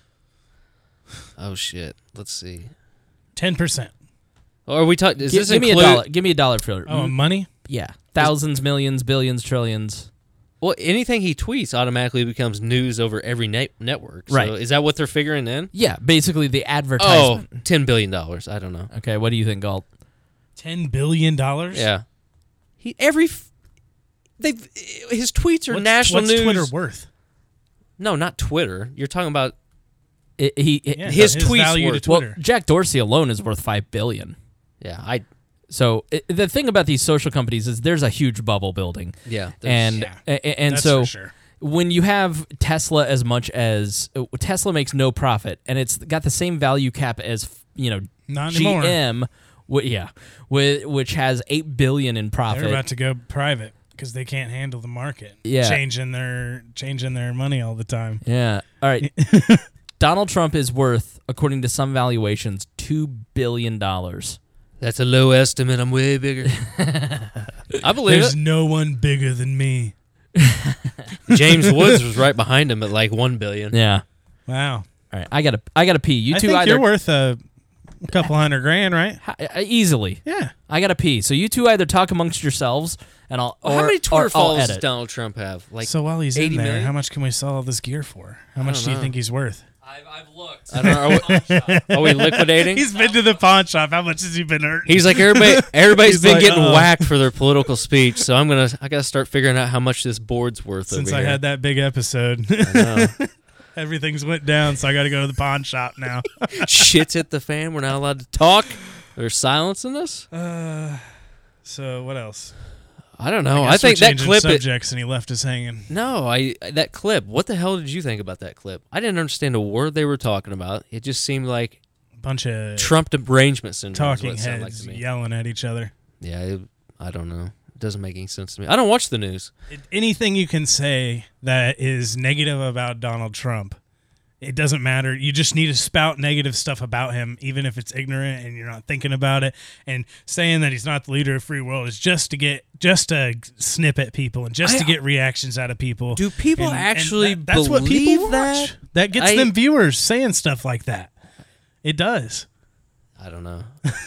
Oh shit! Let's see. Ten percent. Or are we talking? Does Gi- this give me include? a dollar. Give me a dollar for Oh, money? Yeah, thousands, millions, billions, trillions. Well, anything he tweets automatically becomes news over every net- network. So Right. is that what they're figuring in? Yeah, basically the Oh, advertisement. ten billion dollars. I don't know. Okay, what do you think, Galt? Ten billion dollars. Yeah. He every f- they his tweets are What's, national what's news. Twitter worth? No, not Twitter. You're talking about It, he Yeah, his, his tweets value to worth. Well, Twitter. Jack Dorsey alone is worth five billion. Yeah, I. So it, the thing about these social companies is there's a huge bubble building. Yeah, and yeah. a- a- and That's so for sure. when you have Tesla as much as uh, Tesla makes no profit, and it's got the same value cap as you know Not G anymore. M, wh- yeah, wh- which has eight billion in profit. They're about to go private because they can't handle the market. Yeah. changing their changing their money all the time. Yeah. All right. Donald Trump is worth, according to some valuations, two billion dollars. That's a low estimate. I'm way bigger. I believe There's it. no one bigger than me. James Woods was right behind him at like one billion. Yeah. Wow. All right. I gotta. I gotta pee. You I two think either you're worth a couple hundred grand, right? uh, easily. Yeah. I gotta pee. So you two either talk amongst yourselves, and I'll. Well, or, how many Twitter or I'll followers does edit. Donald Trump have? Like So while he's in eighty there, million? how much can we sell all this gear for? How I much don't do you know. think he's worth? I've, I've looked. I don't know. Are we, are we liquidating? He's been to the pawn shop. How much has he been hurt? He's like everybody. Everybody's He's been like, getting oh. whacked for their political speech, so I'm gonna. I gotta start figuring out how much this board's worth. Since over I here. had that big episode. I know. Everything's went down, so I got to go to the pawn shop now. Shit's hit the fan. We're not allowed to talk. They're silencing us. Uh, so what else? I don't know. I, I, guess think we're that changing clip. It, subjects, and he left us hanging. no, I that clip. What the hell did you think about that clip? I didn't understand a word they were talking about. It just seemed like A bunch of Trump derangement syndrome. is talking what it sounded heads like to me. yelling at each other. Yeah, it, I don't know. It doesn't make any sense to me. I don't watch the news. It, anything you can say that is negative about Donald Trump, it doesn't matter. You just need to spout negative stuff about him, even if it's ignorant and you're not thinking about it. And saying that he's not the leader of free world is just to get, just to snip at people and just I- to get reactions out of people. Do people And- and actually that- that's what believe people watch. that? That gets I- them viewers saying stuff like that. It does. I don't know.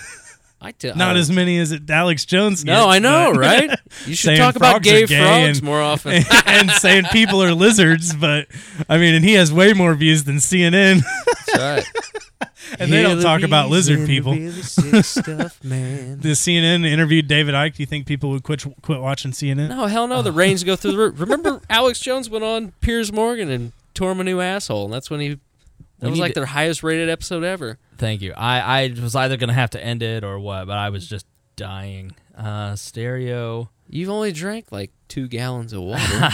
I t- Not I, as many as it, Alex Jones No, gets, I know, but- right? You should saying talk about frogs are gay gay frogs and- more often. and, and saying people are lizards, but I mean, and he has way more views than C N N. That's right. And they don't talk about lizard Hillary's people. in the really sick stuff, man. The C N N interviewed David Icke. Do you think people would quit quit watching C N N? No, hell no. The rains go through the roof. Remember, Alex Jones went on Piers Morgan and tore him a new asshole, and that's when he. That We was need like to- their highest rated episode ever. Thank you. I, I was either gonna have to end it or what, but I was just dying. Uh, stereo. You've only drank like two gallons of water.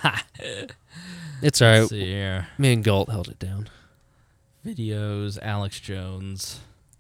It's all right. Let's see here. Me and Galt held it down. Videos. Alex Jones.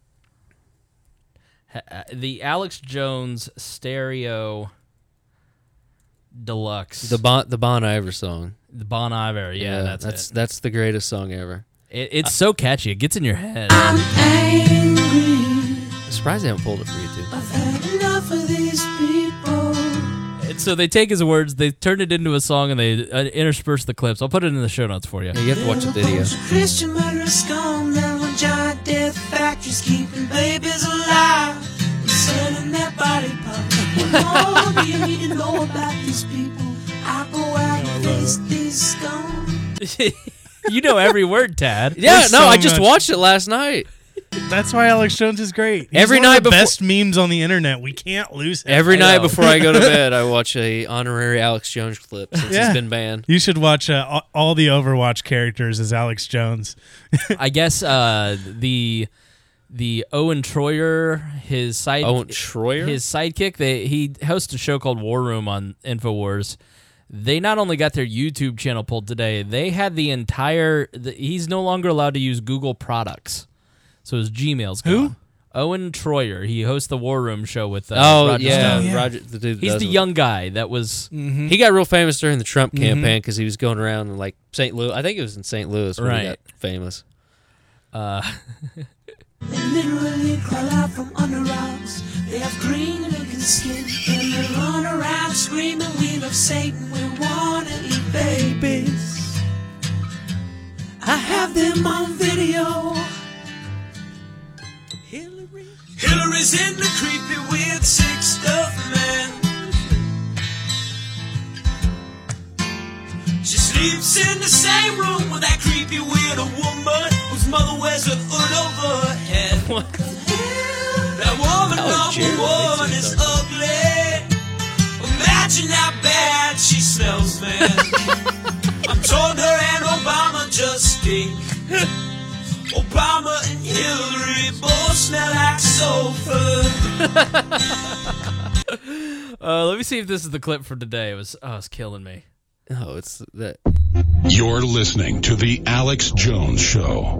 Ha- uh, The Alex Jones stereo deluxe. The Bon the Bon Iver song. The Bon Iver. Yeah, that's that's it. that's the greatest song ever. It, it's so catchy. It gets in your head. I'm surprised they haven't pulled it for you too. I've had enough of these people. And so they take his words, they turn it into a song, and they uh, intersperse the clips. I'll put it in the show notes for you. Yeah, you have to watch the video. Christian murderers scum, there were giant death factories keeping babies alive and selling their body parts. What more do you need to know about these people? I go out and face these scum. You know every word, Tad. Yeah, There's no, so I just much. watched it last night. That's why Alex Jones is great. He's Every one of night the before- best memes on the internet. We can't lose him. Every I night know. before I go to bed, I watch a honorary Alex Jones clip since Yeah. he's been banned. You should watch uh, all- all the Overwatch characters as Alex Jones. I guess uh, the the Owen Troyer, his side Owen Troyer? his sidekick, they he hosts a show called War Room on InfoWars. They not only got their YouTube channel pulled today, they had the entire. The, he's no longer allowed to use Google products, so his Gmail's gone. Who? Owen Troyer. He hosts the War Room show with uh, Oh Roger yeah, Stone. Roger. The dude that He's does the it. young guy that was. Mm-hmm. He got real famous during the Trump Mhm. campaign because he was going around in like Saint Louis. I think it was in Saint Louis where he Right. got famous. Uh, They literally crawl out from under rocks. They have green looking skin. And they run around screaming, we love Satan, we wanna eat babies. I have them on video. Hillary. Hillary's in the creepy weird sick stuff, man. She sleeps in the same room with that creepy weird woman whose mother wears a hood over her head. What the hell? That woman number one is ugly. Imagine how bad she smells, man. I'm told her and Obama just stink. Obama and Hillary both smell like sulfur. uh, let me see if this is the clip for today. It was, oh, it's killing me. Oh, it's that. You're listening to The Alex Jones Show.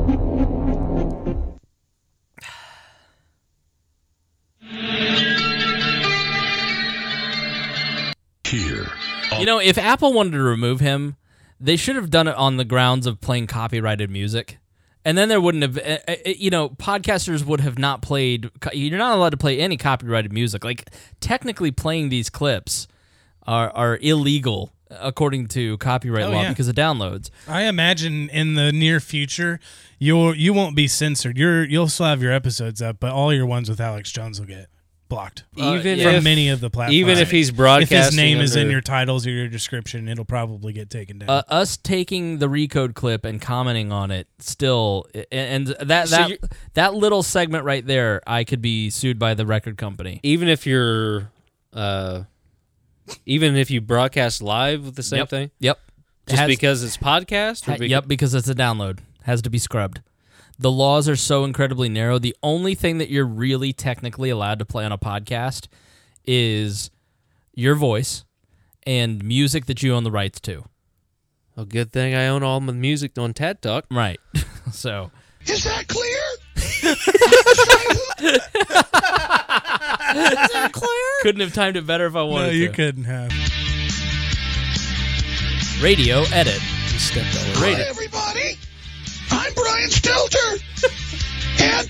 Here. You know, if Apple wanted to remove him, they should have done it on the grounds of playing copyrighted music. And then there wouldn't have, uh, uh, you know, podcasters would have not played, you're not allowed to play any copyrighted music. Like, technically playing these clips are, are illegal according to copyright Oh, law yeah. because of downloads. I imagine in the near future, you'll you won't be censored. You're you'll still have your episodes up, but all your ones with Alex Jones will get blocked. Even from if- many of the platforms. even if he's if his broadcasting name is in under- your titles or your description, it'll probably get taken down. Uh, us taking the Recode clip and commenting on it still, and that So that you're- that little segment right there, I could be sued by the record company. Even if you're, uh, even if you broadcast live with the same Yep. thing. Yep. Just Has- because it's podcast. Or Ha- beca- yep, because it's a download. Has to be scrubbed. The laws are so incredibly narrow. The only thing that you're really technically allowed to play on a podcast is your voice and music that you own the rights to. A good thing I own all my music on TED Talk. Right. So. Is that clear? Is that clear? Couldn't have timed it better if I wanted no, you to. couldn't have. Radio edit. You stepped all Hi, Radio. everybody. I'm Brian Stelter. And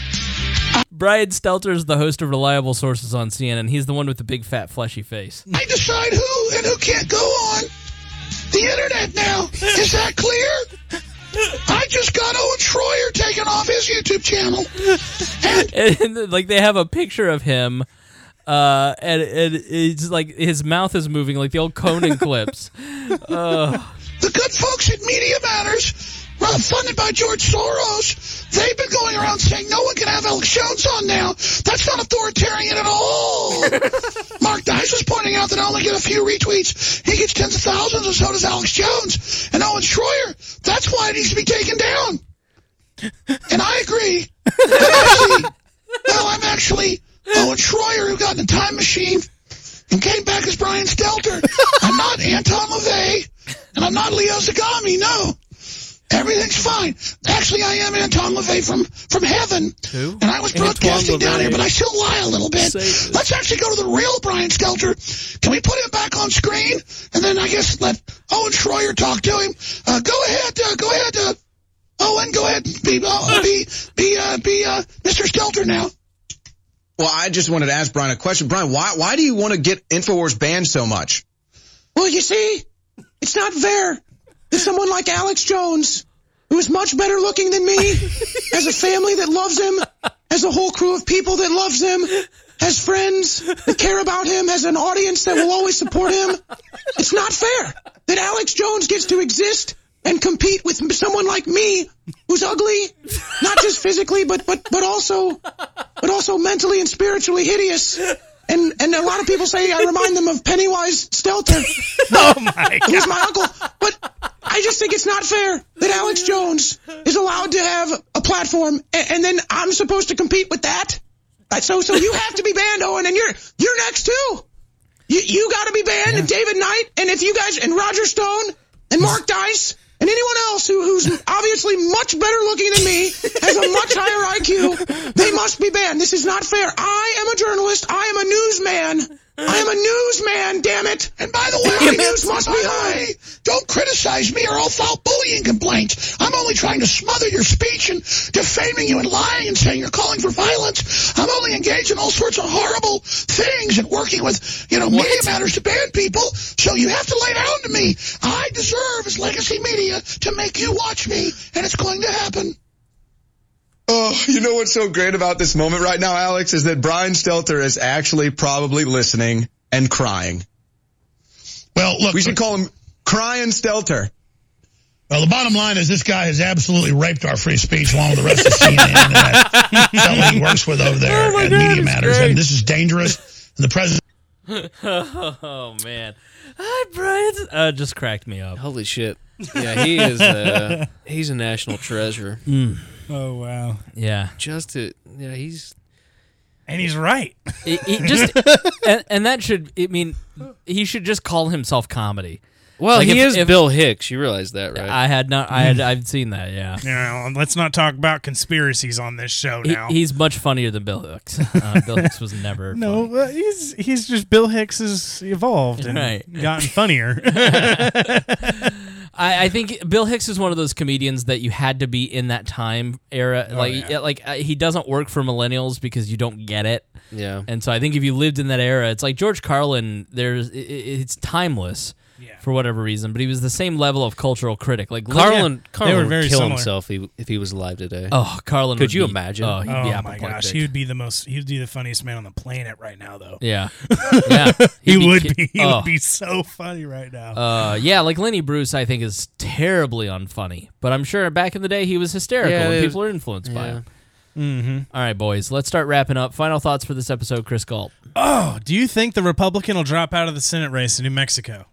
Brian Stelter is the host of Reliable Sources on C N N. He's the one with the big, fat, fleshy face. I decide who and who can't go on the internet now. Is that clear? I just got Owen Schroyer taken off his YouTube channel. And, and, like, they have a picture of him, uh, and, and it's like his mouth is moving like the old Conan clips. Uh, The good folks at Media Matters, uh, funded by George Soros, they've been going around saying no one can have Alex Jones on now. That's not authoritarian at all. Mark Dice was pointing out that I only get a few retweets. He gets tens of thousands, and so does Alex Jones. And Owen Schroyer, that's why it needs to be taken down. And I agree. Actually, well, I'm actually Owen Schroyer who got in a time machine and came back as Brian Stelter. I'm not Anton LaVey, and I'm not Leo Zagami, no. Everything's fine. Actually, I am Anton LaVey from, from heaven. Who? And I was Antoine broadcasting down LaVey. here, but I still lie a little bit. Say- Let's actually go to the real Brian Stelter. Can we put him back on screen? And then I guess let Owen Schroyer talk to him. Uh, go ahead, uh, go ahead, uh, Owen, go ahead and be, uh, be, be, uh, be, uh, Mister Stelter now. Well, I just wanted to ask Brian a question. Brian, why why do you want to get InfoWars banned so much? Well, you see, it's not fair that someone like Alex Jones, who is much better looking than me, has a family that loves him, has a whole crew of people that loves him, has friends that care about him, has an audience that will always support him. It's not fair that Alex Jones gets to exist and compete with someone like me, who's ugly, not just physically, but but but also but also mentally and spiritually hideous. And and a lot of people say I remind them of Pennywise Stelter. Oh my God. Who's my uncle. But I just think it's not fair that Alex Jones is allowed to have a platform, and, and then I'm supposed to compete with that. Uh, So so you have to be banned, Owen, and you're you're next too. You you got to be banned, and David Knight, and if you guys and Roger Stone and Mark Dice and anyone else who, who's obviously much better looking than me, has a much higher I Q, they must be banned. This is not fair. I am a journalist. I am a newsman. I am a newsman, damn it. And by the way, my news must be high. Don't criticize me or I'll file bullying complaints. I'm only trying to smother your speech and defaming you and lying and saying you're calling for violence. I'm only engaged in all sorts of horrible things and working with, you know, What? Media Matters to ban people. So you have to lay down to me. I deserve, as legacy media, to make you watch me, and it's going to happen. Oh, you know what's so great about this moment right now, Alex, is that Brian Stelter is actually probably listening and crying. Well, look, we should call him Crying Stelter. Well, the bottom line is this guy has absolutely raped our free speech along with the rest of C N N and that fellow he works with over there Oh my at God, Media it's Matters, great. and this is dangerous. And the president. Oh man, hi Brian. Uh, just cracked me up. Holy shit! Yeah, he is. Uh, he's a national treasure. Mm. Oh wow. Yeah. Just to yeah, he's And he's right. It, it just and, and that should. I mean, he should just call himself comedy. well, Like, he if- is if- Bill Hicks. You realize that, right? I had not. I had. I've seen that. Yeah. You know, let's not talk about conspiracies on this show He, now. he's much funnier than Bill Hicks. Uh, Bill Hicks was never. no, uh, he's he's just Bill Hicks has evolved and Right. gotten funnier. I, I think Bill Hicks is one of those comedians that you had to be in that time era. Oh, like, yeah. yeah, like uh, he doesn't work for millennials because you don't get it. Yeah. And so I think if you lived in that era, it's like George Carlin. There's it, it's timeless. Yeah. For whatever reason, but he was the same level of cultural critic. Like Carlin, yeah, Carlin were would very kill similar. himself if he, if he was alive today. Oh, Carlin. Could would you be- imagine? Oh, he'd oh be my apoplectic. gosh, he would be the most. He would be the funniest man on the planet right now, though. Yeah, yeah. he He'd be would ki- be. He oh. would be so funny right now. Uh, yeah, like Lenny Bruce, I think is terribly unfunny. But I'm sure back in the day he was hysterical, Yeah, and it people was- are influenced by yeah. him. Mm-hmm. All right, boys, let's start wrapping up. Final thoughts for this episode, Chris Galt. Oh, do you think the Republican will drop out of the Senate race in New Mexico?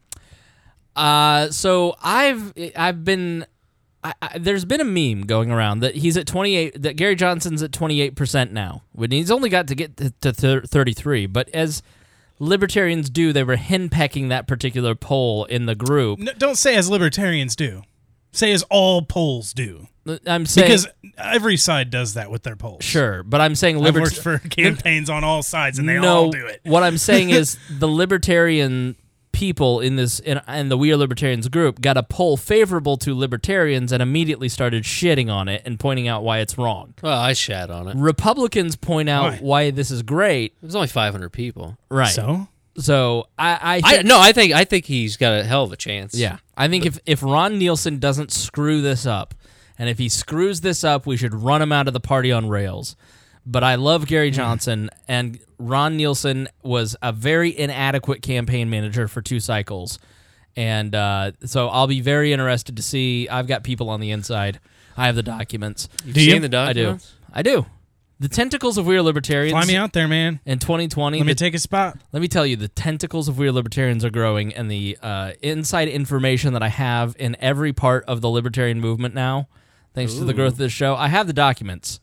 Uh, so I've I've been I, I, there's been a meme going around that he's at twenty-eight, that Gary Johnson's at twenty-eight percent now, when he's only got to get to, to thir- thirty-three. But as libertarians do, they were henpecking that particular poll in the group. No, don't say as libertarians do. Say as all polls do. I'm saying because every side does that with their polls. Sure, but I'm saying I've libert- worked for campaigns on all sides, and they no, all do it. What I'm saying is the libertarian people in this in, in the We Are Libertarians group got a poll favorable to libertarians and immediately started shitting on it and pointing out why it's wrong. Well, I shat on it. Republicans point out Why? why this is great. It was only five hundred people. Right. So? So I, I, I think, no, I think I think he's got a hell of a chance. yeah, I think if if Ron Nielsen doesn't screw this up, and if he screws this up, we should run him out of the party on rails. But I love Gary Johnson, and Ron Nielsen was a very inadequate campaign manager for two cycles. And uh, so I'll be very interested to see. I've got people on the inside. I have the documents. You've Do you? seen the documents? I do. I do. The tentacles of We Are Libertarians. Fly me out there, man. In twenty twenty. Let me the- take a spot. Let me tell you, the tentacles of We Are Libertarians are growing, and the uh, inside information that I have in every part of the libertarian movement now, thanks to the Ooh. growth of this show, I have the documents.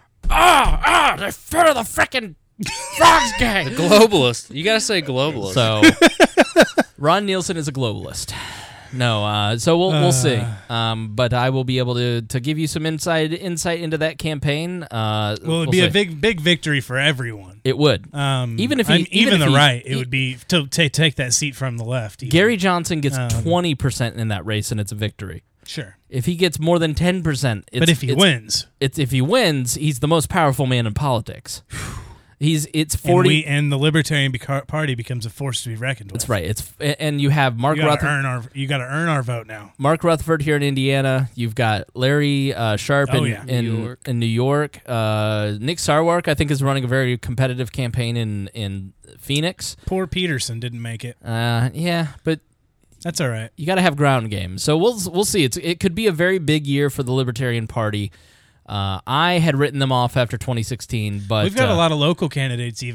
Ah, ah, they're for the frickin' Frogs Gang. The globalist. You gotta say globalist. So, Ron Nielsen is a globalist. No, uh, so we'll we'll see. Uh. Um, but I will be able to to give you some inside insight into that campaign. Uh, Well, it'd we'll be a see. big, big victory for everyone. It would. Um, Even if he- I'm- even even if the he- right, it he- would be to take take that seat from the left. even. Gary Johnson gets Um, twenty percent in that race, and it's a victory. Sure. If he gets more than ten percent, But if he wins, it's if he wins, he's the most powerful man in politics. He's it's forty. and, we, and the Libertarian Beca- Party becomes a force to be reckoned with. That's right. It's and you have Mark you gotta Rutherford. earn our you got to earn our vote now. Mark Rutherford here in Indiana. You've got Larry uh, Sharp Oh, in, yeah. in New York. in New York. Uh, Nick Sarwark, I think, is running a very competitive campaign in in Phoenix. Poor Peterson didn't make it. Uh, yeah, but That's all right. you got to have ground game. So we'll we'll see. It's it could be a very big year for the Libertarian Party. Uh, I had written them off after twenty sixteen, but We've got uh, a lot of local candidates even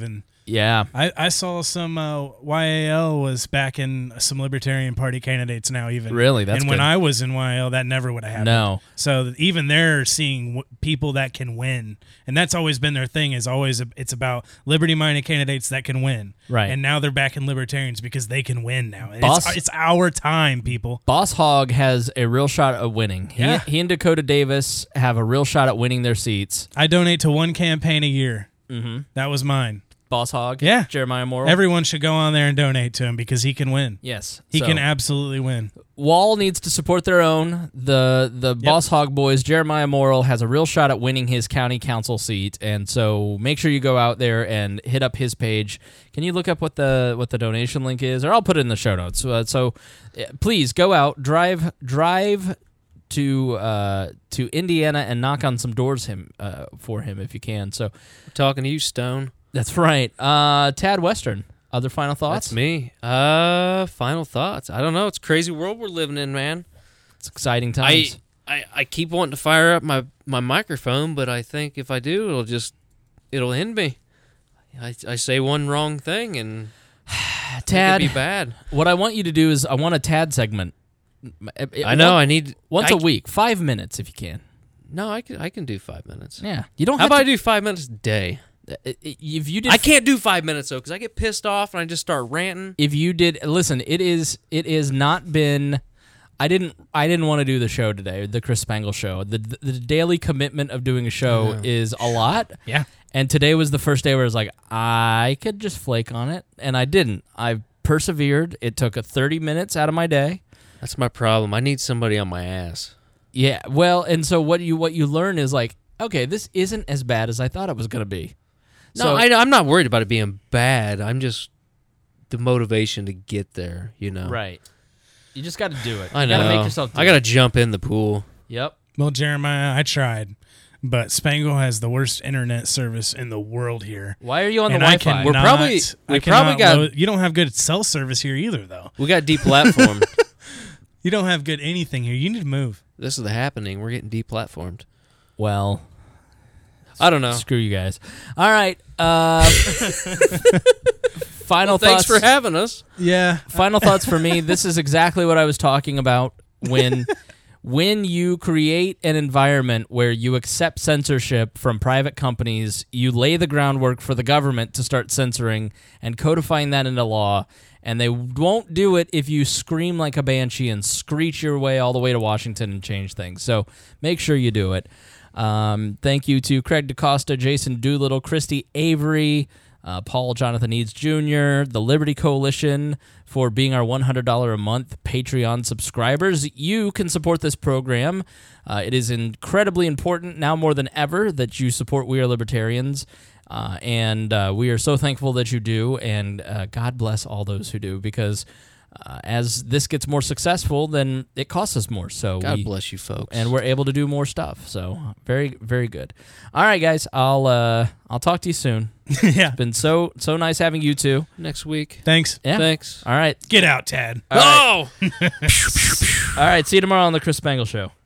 Yeah. I, I saw some uh, Y A L was backing some Libertarian Party candidates now even. Really? That's And when good. I was in Y A L, that never would have happened. No. So even they're seeing w- people that can win. And that's always been their thing is always a, it's about liberty-minded candidates that can win. Right. And now they're backing Libertarians because they can win now. Boss- it's, it's our time, people. Boss Hogg has a real shot at winning. He, Yeah. he and Dakota Davis have a real shot at winning their seats. I donate to one campaign a year. Mm-hmm. That was mine. Boss Hogg? Yeah. Jeremiah Morrill? Everyone should go on there and donate to him because he can win. Yes. He So- can absolutely win. Wall needs to support their own. The the Boss Hogg boys, Jeremiah Morrill, has a real shot at winning his county council seat, and so make sure you go out there and hit up his page. Can you look up what the what the donation link is, or I'll put it in the show notes. Uh, so uh, please go out, drive drive to uh, to Indiana, and knock on some doors him uh, for him if you can. So We're talking to you, Stone. that's right. Uh, Tad Western. Other final thoughts? That's me. Uh, final thoughts. I don't know. It's a crazy world we're living in, man. It's exciting I, times. I, I keep wanting to fire up my, my microphone, but I think if I do, it'll just it'll end me. I, I say one wrong thing and Tad, it could be bad. What I want you to do is I want a Tad segment. I know. I need once I, a week, five minutes if you can. No, I can I can do five minutes. Yeah, you don't. How have about to, I do five minutes a day? If you did, I can't do five minutes though because I get pissed off and I just start ranting. If you did, listen, it is it is not been. I didn't I didn't want to do the show today, the Chris Spangle show. The the, the daily commitment of doing a show Yeah. is a lot. Yeah. And today was the first day where I was like, I could just flake on it, and I didn't. I persevered. It took a thirty minutes out of my day. That's my problem. I need somebody on my ass. Yeah. Well, and so what you what you learn is like, okay, this isn't as bad as I thought it was going to be. No, So- I, I'm not worried about it being bad. I'm just the motivation to get there, you know. Right. You just got to do it. I You know. got to make yourself do I got to it. jump in the pool. Yep. Well, Jeremiah, I tried, but Spangle has the worst internet service in the world here. Why are you on the And I Wi-Fi? cannot- We're probably- I we cannot probably got- load- you don't have good cell service here either, though. We got deplatformed. You don't have good anything here. You need to move. This is the happening. We're getting deplatformed. Well, I don't know. screw you guys. All right. Uh, final Well, thanks thoughts. for having us. Yeah. Final thoughts for me. This is exactly what I was talking about when when you create an environment where you accept censorship from private companies, you lay the groundwork for the government to start censoring and codifying that into law, and they won't do it if you scream like a banshee and screech your way all the way to Washington and change things. So make sure you do it. Um, thank you to Craig DaCosta, Jason Doolittle, Christy Avery, uh, Paul Jonathan Eads Junior, the Liberty Coalition for being our one hundred dollars a month Patreon subscribers. You can support this program. Uh, it is incredibly important now more than ever that you support We Are Libertarians. Uh, and uh, we are so thankful that you do, and uh, God bless all those who do, because uh, as this gets more successful, then it costs us more. So God we, bless you, folks. and we're able to do more stuff. So very, very good. All right, guys, I'll uh, I'll talk to you soon. Yeah. It's been so so nice having you two. Next week. Thanks. Yeah. Thanks. All right. Get out, Tad. All right. Oh! All right. See you tomorrow on the Chris Spangle Show.